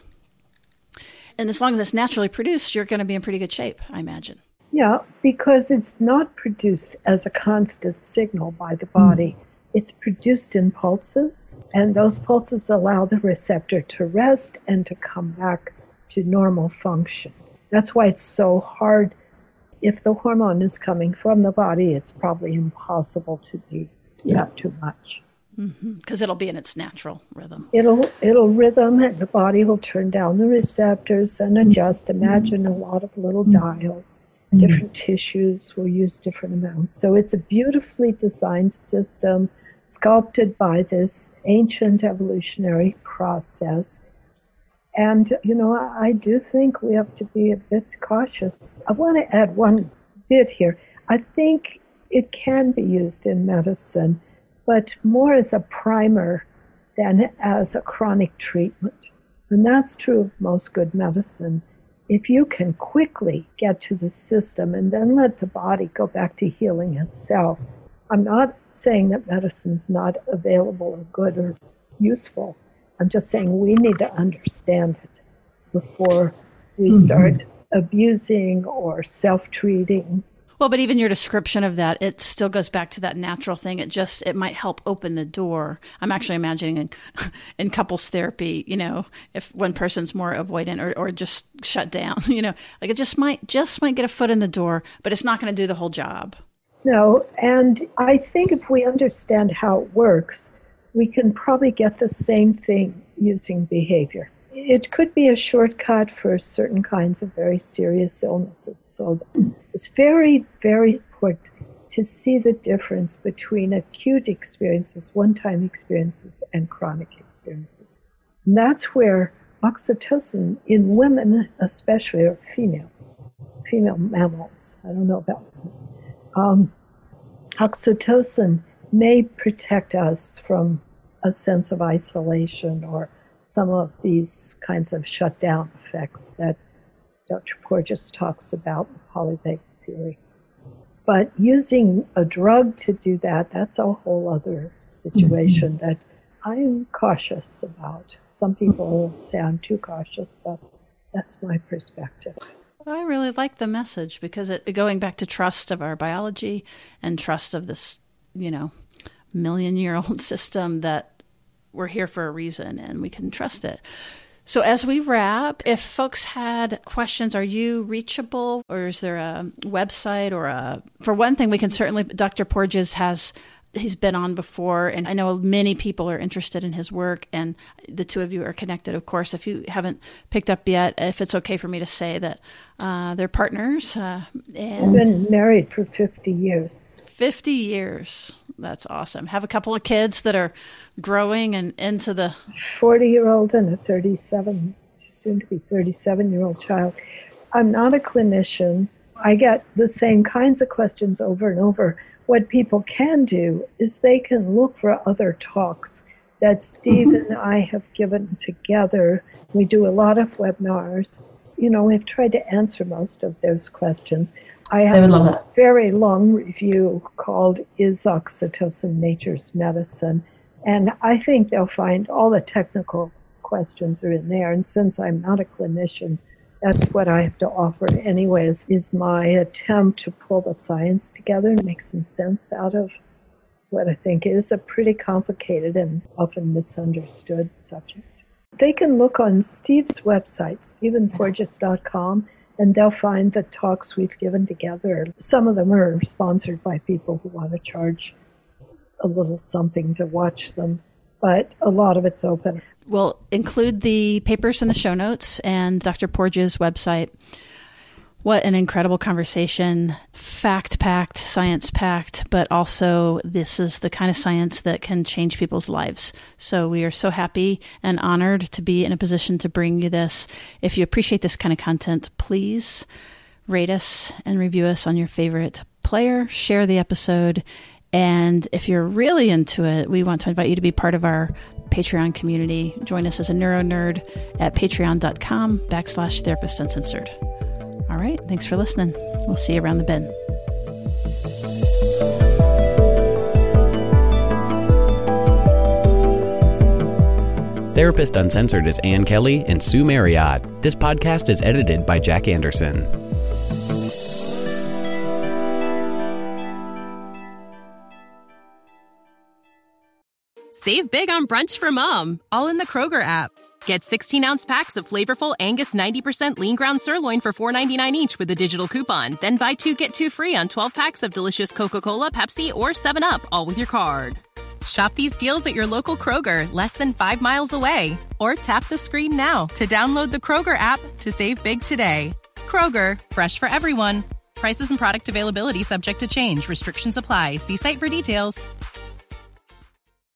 And as long as it's naturally produced, you're going to be in pretty good shape, I imagine. Yeah, because it's not produced as a constant signal by the body. It's produced in pulses, and those pulses allow the receptor to rest and to come back to normal function. That's why it's so hard. If the hormone is coming from the body, it's probably impossible to be up too much. Because it'll be in its natural rhythm. It'll rhythm, and the body will turn down the receptors and adjust. Imagine a lot of little dials. Different tissues will use different amounts. So it's a beautifully designed system, sculpted by this ancient evolutionary process. And, I do think we have to be a bit cautious. I want to add one bit here. I think it can be used in medicine, but more as a primer than as a chronic treatment. And that's true of most good medicine. If you can quickly get to the system and then let the body go back to healing itself, I'm not saying that medicine's not available or good or useful. I'm just saying we need to understand it before we start abusing or self-treating. Well, but even your description of that, it still goes back to that natural thing. It might help open the door. I'm actually imagining in couples therapy, if one person's more avoidant or just shut down, like it just might get a foot in the door, but it's not going to do the whole job. No, and I think if we understand how it works, we can probably get the same thing using behavior. It could be a shortcut for certain kinds of very serious illnesses. So it's very, very important to see the difference between acute experiences, one-time experiences, and chronic experiences. And that's where oxytocin in women, especially, or females, female mammals, I don't know about them, oxytocin may protect us from a sense of isolation or some of these kinds of shutdown effects that Dr. Porges talks about in polyvagal theory. But using a drug to do that, that's a whole other situation that I'm cautious about. Some people say I'm too cautious, but that's my perspective. I really like the message because going back to trust of our biology and trust of this, million-year-old system that we're here for a reason and we can trust it. So as we wrap, if folks had questions, are you reachable, or is there a website for one thing, we can certainly, Dr. Porges has He's been on before, and I know many people are interested in his work, and the two of you are connected, of course. If you haven't picked up yet, if it's okay for me to say that they're partners. We've been married for 50 years. 50 years. That's awesome. Have a couple of kids that are growing and into the... 40-year-old and a 37, soon to be 37-year-old child. I'm not a clinician. I get the same kinds of questions over and over. What people can do is they can look for other talks that Steve and I have given together. We do a lot of webinars. We've tried to answer most of those questions. I have a very long review called Is Oxytocin Nature's Medicine? And I think they'll find all the technical questions are in there. And since I'm not a clinician, that's what I have to offer anyways, is my attempt to pull the science together and make some sense out of what I think is a pretty complicated and often misunderstood subject. They can look on Steve's website, stephenporges.com, and they'll find the talks we've given together. Some of them are sponsored by people who want to charge a little something to watch them, but a lot of it's open. We'll include the papers in the show notes and Dr. Porges' website. What an incredible conversation, fact-packed, science-packed, but also this is the kind of science that can change people's lives. So we are so happy and honored to be in a position to bring you this. If you appreciate this kind of content, please rate us and review us on your favorite player, share the episode, and if you're really into it, we want to invite you to be part of our Patreon community. Join us as a neuro nerd at patreon.com/Therapist Uncensored. All right. Thanks for listening. We'll see you around the bend. Therapist Uncensored is Ann Kelly and Sue Marriott. This podcast is edited by Jack Anderson. Save big on brunch for mom, all in the Kroger app. Get 16-ounce packs of flavorful Angus 90% lean ground sirloin for $4.99 each with a digital coupon. Then buy 2, get 2 free on 12 packs of delicious Coca-Cola, Pepsi, or 7-Up, all with your card. Shop these deals at your local Kroger, less than 5 miles away. Or tap the screen now to download the Kroger app to save big today. Kroger, fresh for everyone. Prices and product availability subject to change. Restrictions apply. See site for details.